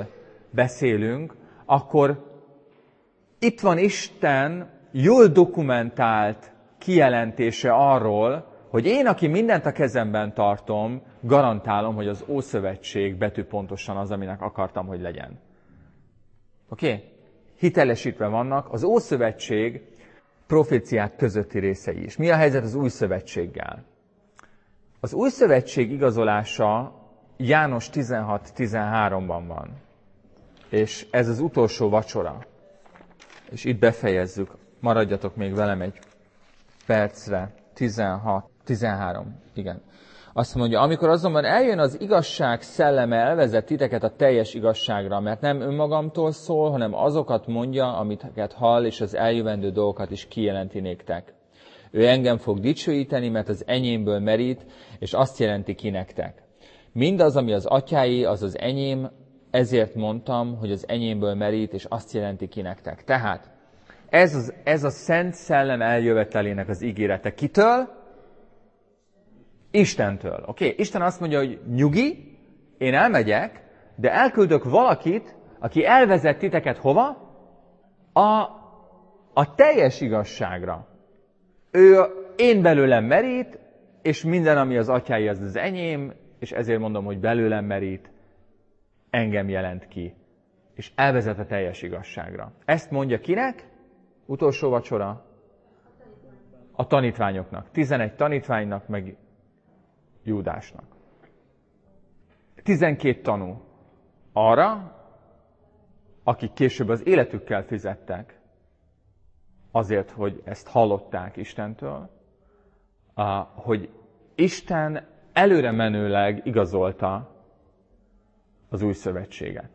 beszélünk, akkor itt van Isten jól dokumentált kijelentése arról, hogy én, aki mindent a kezemben tartom, garantálom, hogy az Ószövetség betűpontosan az, aminek akartam, hogy legyen. Oké? Okay? Hitelesítve vannak az Ószövetség proféciák közötti részei is. Mi a helyzet az Új Szövetséggel? Az Új Szövetség igazolása János tizenhat tizenháromban van. És ez az utolsó vacsora. És itt befejezzük. Maradjatok még velem egy percre. tizenhat tizenhárom. Igen. Azt mondja, amikor azonban eljön az igazság szelleme, elvezet titeket a teljes igazságra, mert nem önmagamtól szól, hanem azokat mondja, amiket hall, és az eljövendő dolgokat is kijelenti néktek. Ő engem fog dicsőíteni, mert az enyémből merít, és azt jelenti ki nektek. Mindaz, ami az atyáé, az az enyém, ezért mondtam, hogy az enyémből merít, és azt jelenti ki nektek. Tehát ez, az, ez a Szent Szellem eljövetelének az ígérete. Kitől? Istentől. Oké? Okay? Isten azt mondja, hogy nyugi, én elmegyek, de elküldök valakit, aki elvezet titeket hova? A, a teljes igazságra. Ő én belőlem merít, és minden, ami az atyái, az az enyém, és ezért mondom, hogy belőlem merít, engem jelent ki. És elvezet a teljes igazságra. Ezt mondja kinek? Utolsó vacsora? A tanítványoknak. tizenegy tanítványnak, meg Júdásnak. tizenkét tanú arra, akik később az életükkel fizettek, azért, hogy ezt hallották Istentől, hogy Isten előre menőleg igazolta az új szövetséget.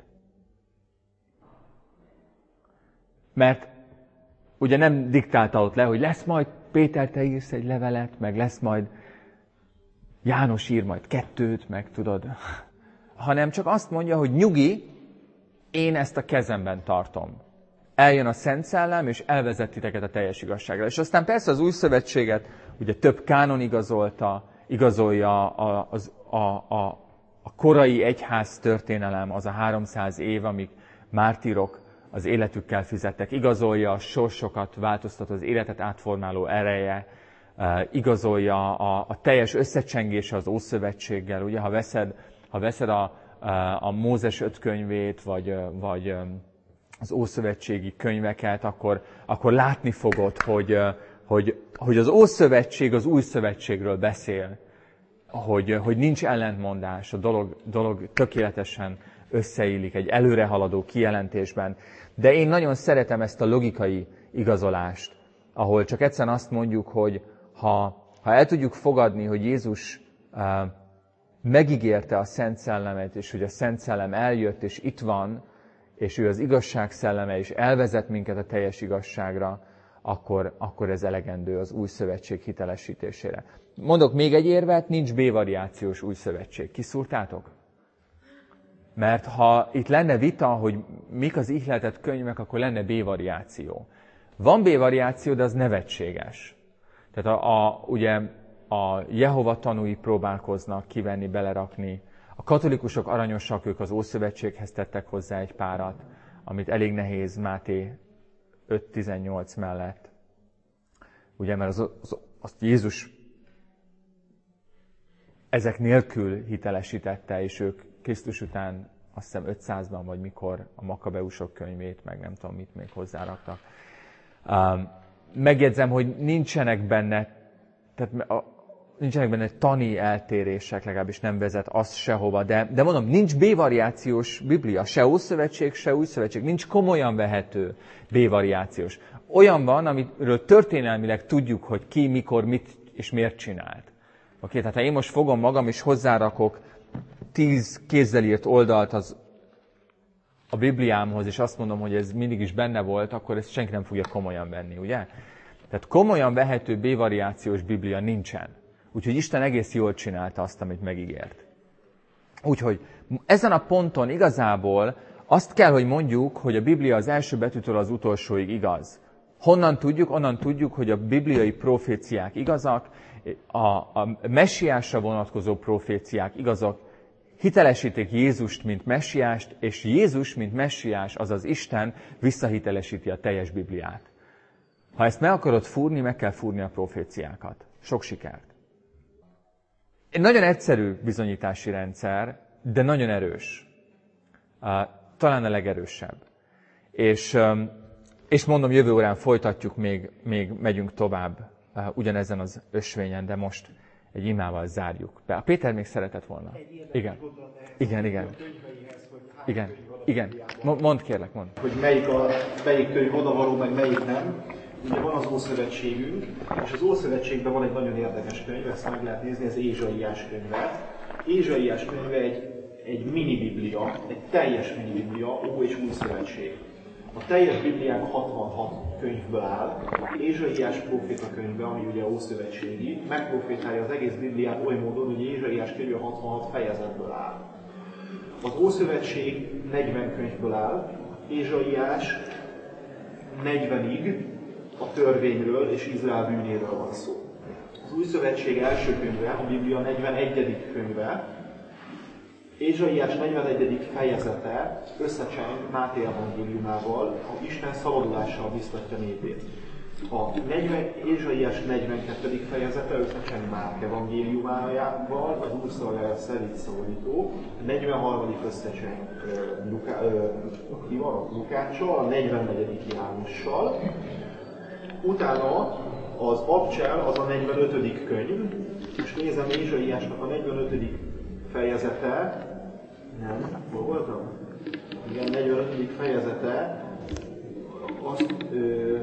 Mert ugye nem diktálta ott le, hogy lesz majd Péter, te írsz egy levelet, meg lesz majd János ír majd kettőt, meg tudod, hanem csak azt mondja, hogy nyugi, én ezt a kezemben tartom. Eljön a Szent Szellem, és elvezet titeket a teljes igazságra. És aztán persze az új szövetséget ugye több kánon igazolta, igazolja a, az, a, a, a korai egyház történelem, az a háromszáz év, amíg mártírok az életükkel fizettek, igazolja a sorsokat, változtat az életet átformáló ereje, Uh, igazolja a, a teljes összecsengése az Ószövetséggel. Ugye, ha veszed, ha veszed a, a Mózes öt könyvét, vagy, vagy az Ószövetségi könyveket, akkor, akkor látni fogod, hogy, hogy, hogy az Ószövetség az Új Szövetségről beszél, hogy, hogy nincs ellentmondás, a dolog, dolog tökéletesen összeillik egy előrehaladó kijelentésben. De én nagyon szeretem ezt a logikai igazolást, ahol csak egyszerűen azt mondjuk, hogy Ha, ha el tudjuk fogadni, hogy Jézus uh, megígérte a Szent Szellemet, és hogy a Szent Szellem eljött, és itt van, és ő az igazság szelleme, és elvezet minket a teljes igazságra, akkor, akkor ez elegendő az új szövetség hitelesítésére. Mondok még egy érvet, nincs B-variációs új szövetség. Kiszúrtátok? Mert ha itt lenne vita, hogy mik az ihletett könyvek, akkor lenne B-variáció. Van B-variáció, de az nevetséges. Tehát a, a, ugye a Jehova tanúi próbálkoznak kivenni, belerakni. A katolikusok aranyosak, ők az Ószövetséghez tettek hozzá egy párat, amit elég nehéz Máté öt tizennyolc mellett. Ugye, mert az, az, azt Jézus ezek nélkül hitelesítette, és ők Krisztus után azt hiszem ötszázban vagy mikor a Makabeusok könyvét, meg nem tudom mit még hozzáraktak. Um, Megjegyzem, hogy nincsenek benne, tehát a, nincsenek benne tani eltérések, legalábbis nem vezet az sehova, de, de mondom, nincs B-variációs Biblia, se Ószövetség, se Új Szövetség, nincs komolyan vehető B-variációs. Olyan van, amiről történelmileg tudjuk, hogy ki, mikor, mit és miért csinált. Oké, tehát ha én most fogom magam és hozzárakok tíz kézzel írt oldalt az a Bibliámhoz, és azt mondom, hogy ez mindig is benne volt, akkor ezt senki nem fogja komolyan venni, ugye? Tehát komolyan vehető B-variációs Biblia nincsen. Úgyhogy Isten egész jól csinálta azt, amit megígért. Úgyhogy ezen a ponton igazából azt kell, hogy mondjuk, hogy a Biblia az első betűtől az utolsóig igaz. Honnan tudjuk? Onnan tudjuk, hogy a bibliai proféciák igazak, a, a messiásra vonatkozó proféciák igazak, hitelesítik Jézust, mint messiást, és Jézus, mint messiás, azaz Isten, visszahitelesíti a teljes Bibliát. Ha ezt meg akarod fúrni, meg kell fúrni a proféciákat. Sok sikert! Egy nagyon egyszerű bizonyítási rendszer, de nagyon erős. Talán a legerősebb. És, és mondom, jövő órán folytatjuk, még, még megyünk tovább ugyanezen az ösvényen, de most egy imával zárjuk be. A Péter még szeretett volna. Igen. Igen, igen. Igen, igen. Mondd kérlek, mondd. Hogy melyik, a, melyik könyv odavaló, meg melyik nem. Ugye van az Ószövetségünk, és az Ószövetségben van egy nagyon érdekes könyv, ezt meg lehet nézni, ez Ézsaiás könyve. Ézsaiás könyve egy, egy mini biblia, egy teljes mini biblia, Ó és Új Szövetség. A teljes Bibliánk hatvanhat könyvből áll. Ézsaiás próféta könyve, ami ugye ószövetségi, megprofétálja az egész Bibliát oly módon, hogy Ézsaiás könyve hatvanhat fejezetből áll. Az Ószövetség negyven könyvből áll, Ézsaiás negyvenig a törvényről és Izrael bűnéről van szó. Az Új Szövetség első könyve, a Biblia negyvenegyedik könyve, Ézsaiás negyvenegyedik fejezete összecseng Máté evangéliumával, a Isten szabadulással biztatja népét. A negyven, Ézsaiás negyvenkettedik fejezete összecseng Márk evangéliumával, az Úr szolgája szerint szólító. A negyvenharmadik összecseng Luká, Lukáccsal, a negyvennegyedik Jánossal. Utána az Abcsel, az a negyvenötödik könyv, és nézem Ézsaiásnak a negyvenötödik fejezete, nem, hol voltam? Igen, negyvenötödik fejezete, azt, ö,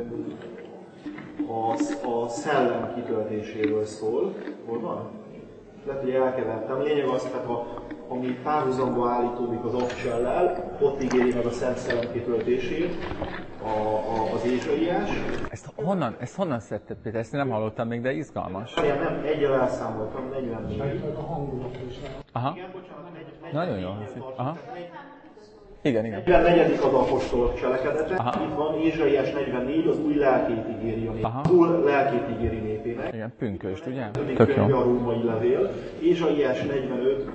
az, a szellem kitöltéséről szól. Hol van? Lehet, hogy elkevertem. Lényeg az, tehát ha, ami párhuzamba állítódik az Abcsellel, ott ígéri meg a Szent Szellem kitöltését a, a, az Ézsaiás. Ezt honnan, ezt honnan szedted, Péter? Ezt nem hallottam még, de izgalmas. Igen, nem, egyel elszámoltam, negyvennégy. Aha. Igen, bocsánat, negy, nagyon jó. Aha. Igen, igen. negyvennegyedik az apostolok cselekedete. Aha. Itt van Ézsaiás negyvennégy, az új lelkét ígéri a népének. Új lelkét ígéri népének. Igen, pünköst, ugye? Tök jó. A római levél. Ézsaiás negyvenöt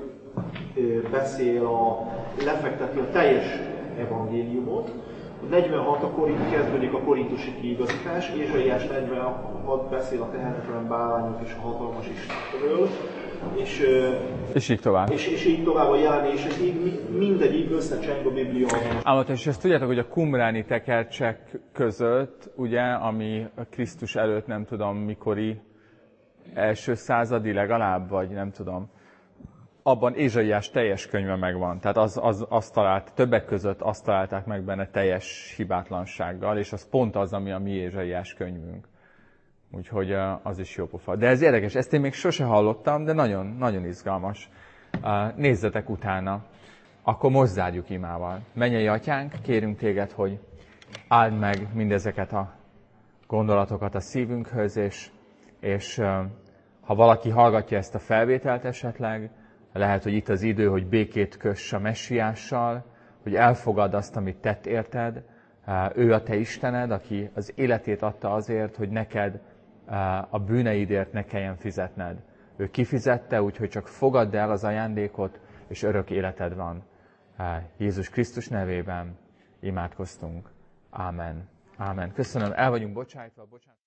beszél a, lefekteti a teljes evangéliumot. A negyvenhat a korint, kezdődik a korintusi kiigazítás, Ézsaiás negyvenhat beszél a tehetetlen bálványok és a hatalmas Istenről, és, és így tovább. És, és így tovább a jelenés, és így mindegyik összecseng a Biblia azonos. Ám, és ezt tudjátok, hogy a kumráni tekercsek között, ugye, ami a Krisztus előtt nem tudom mikori első századi legalább, vagy nem tudom, abban Ézsaiás teljes könyve megvan. Tehát az, az, azt talált, többek között azt találták meg benne teljes hibátlansággal, és az pont az, ami a mi Ézsaiás könyvünk. Úgyhogy az is jó pofa. De ez érdekes, ezt én még sose hallottam, de nagyon, nagyon izgalmas. Nézzetek utána. Akkor most zárjuk imával. Mennyei Atyánk, kérünk téged, hogy áld meg mindezeket a gondolatokat a szívünkhöz, és, és ha valaki hallgatja ezt a felvételt esetleg, lehet, hogy itt az idő, hogy békét köss a messiással, hogy elfogadd azt, amit tett érted. Ő a te Istened, aki az életét adta azért, hogy neked a bűneidért ne kelljen fizetned. Ő kifizette, úgyhogy csak fogadd el az ajándékot, és örök életed van. Jézus Krisztus nevében imádkoztunk. Ámen. Ámen. Köszönöm, el vagyunk bocsájtva. Bocsánat.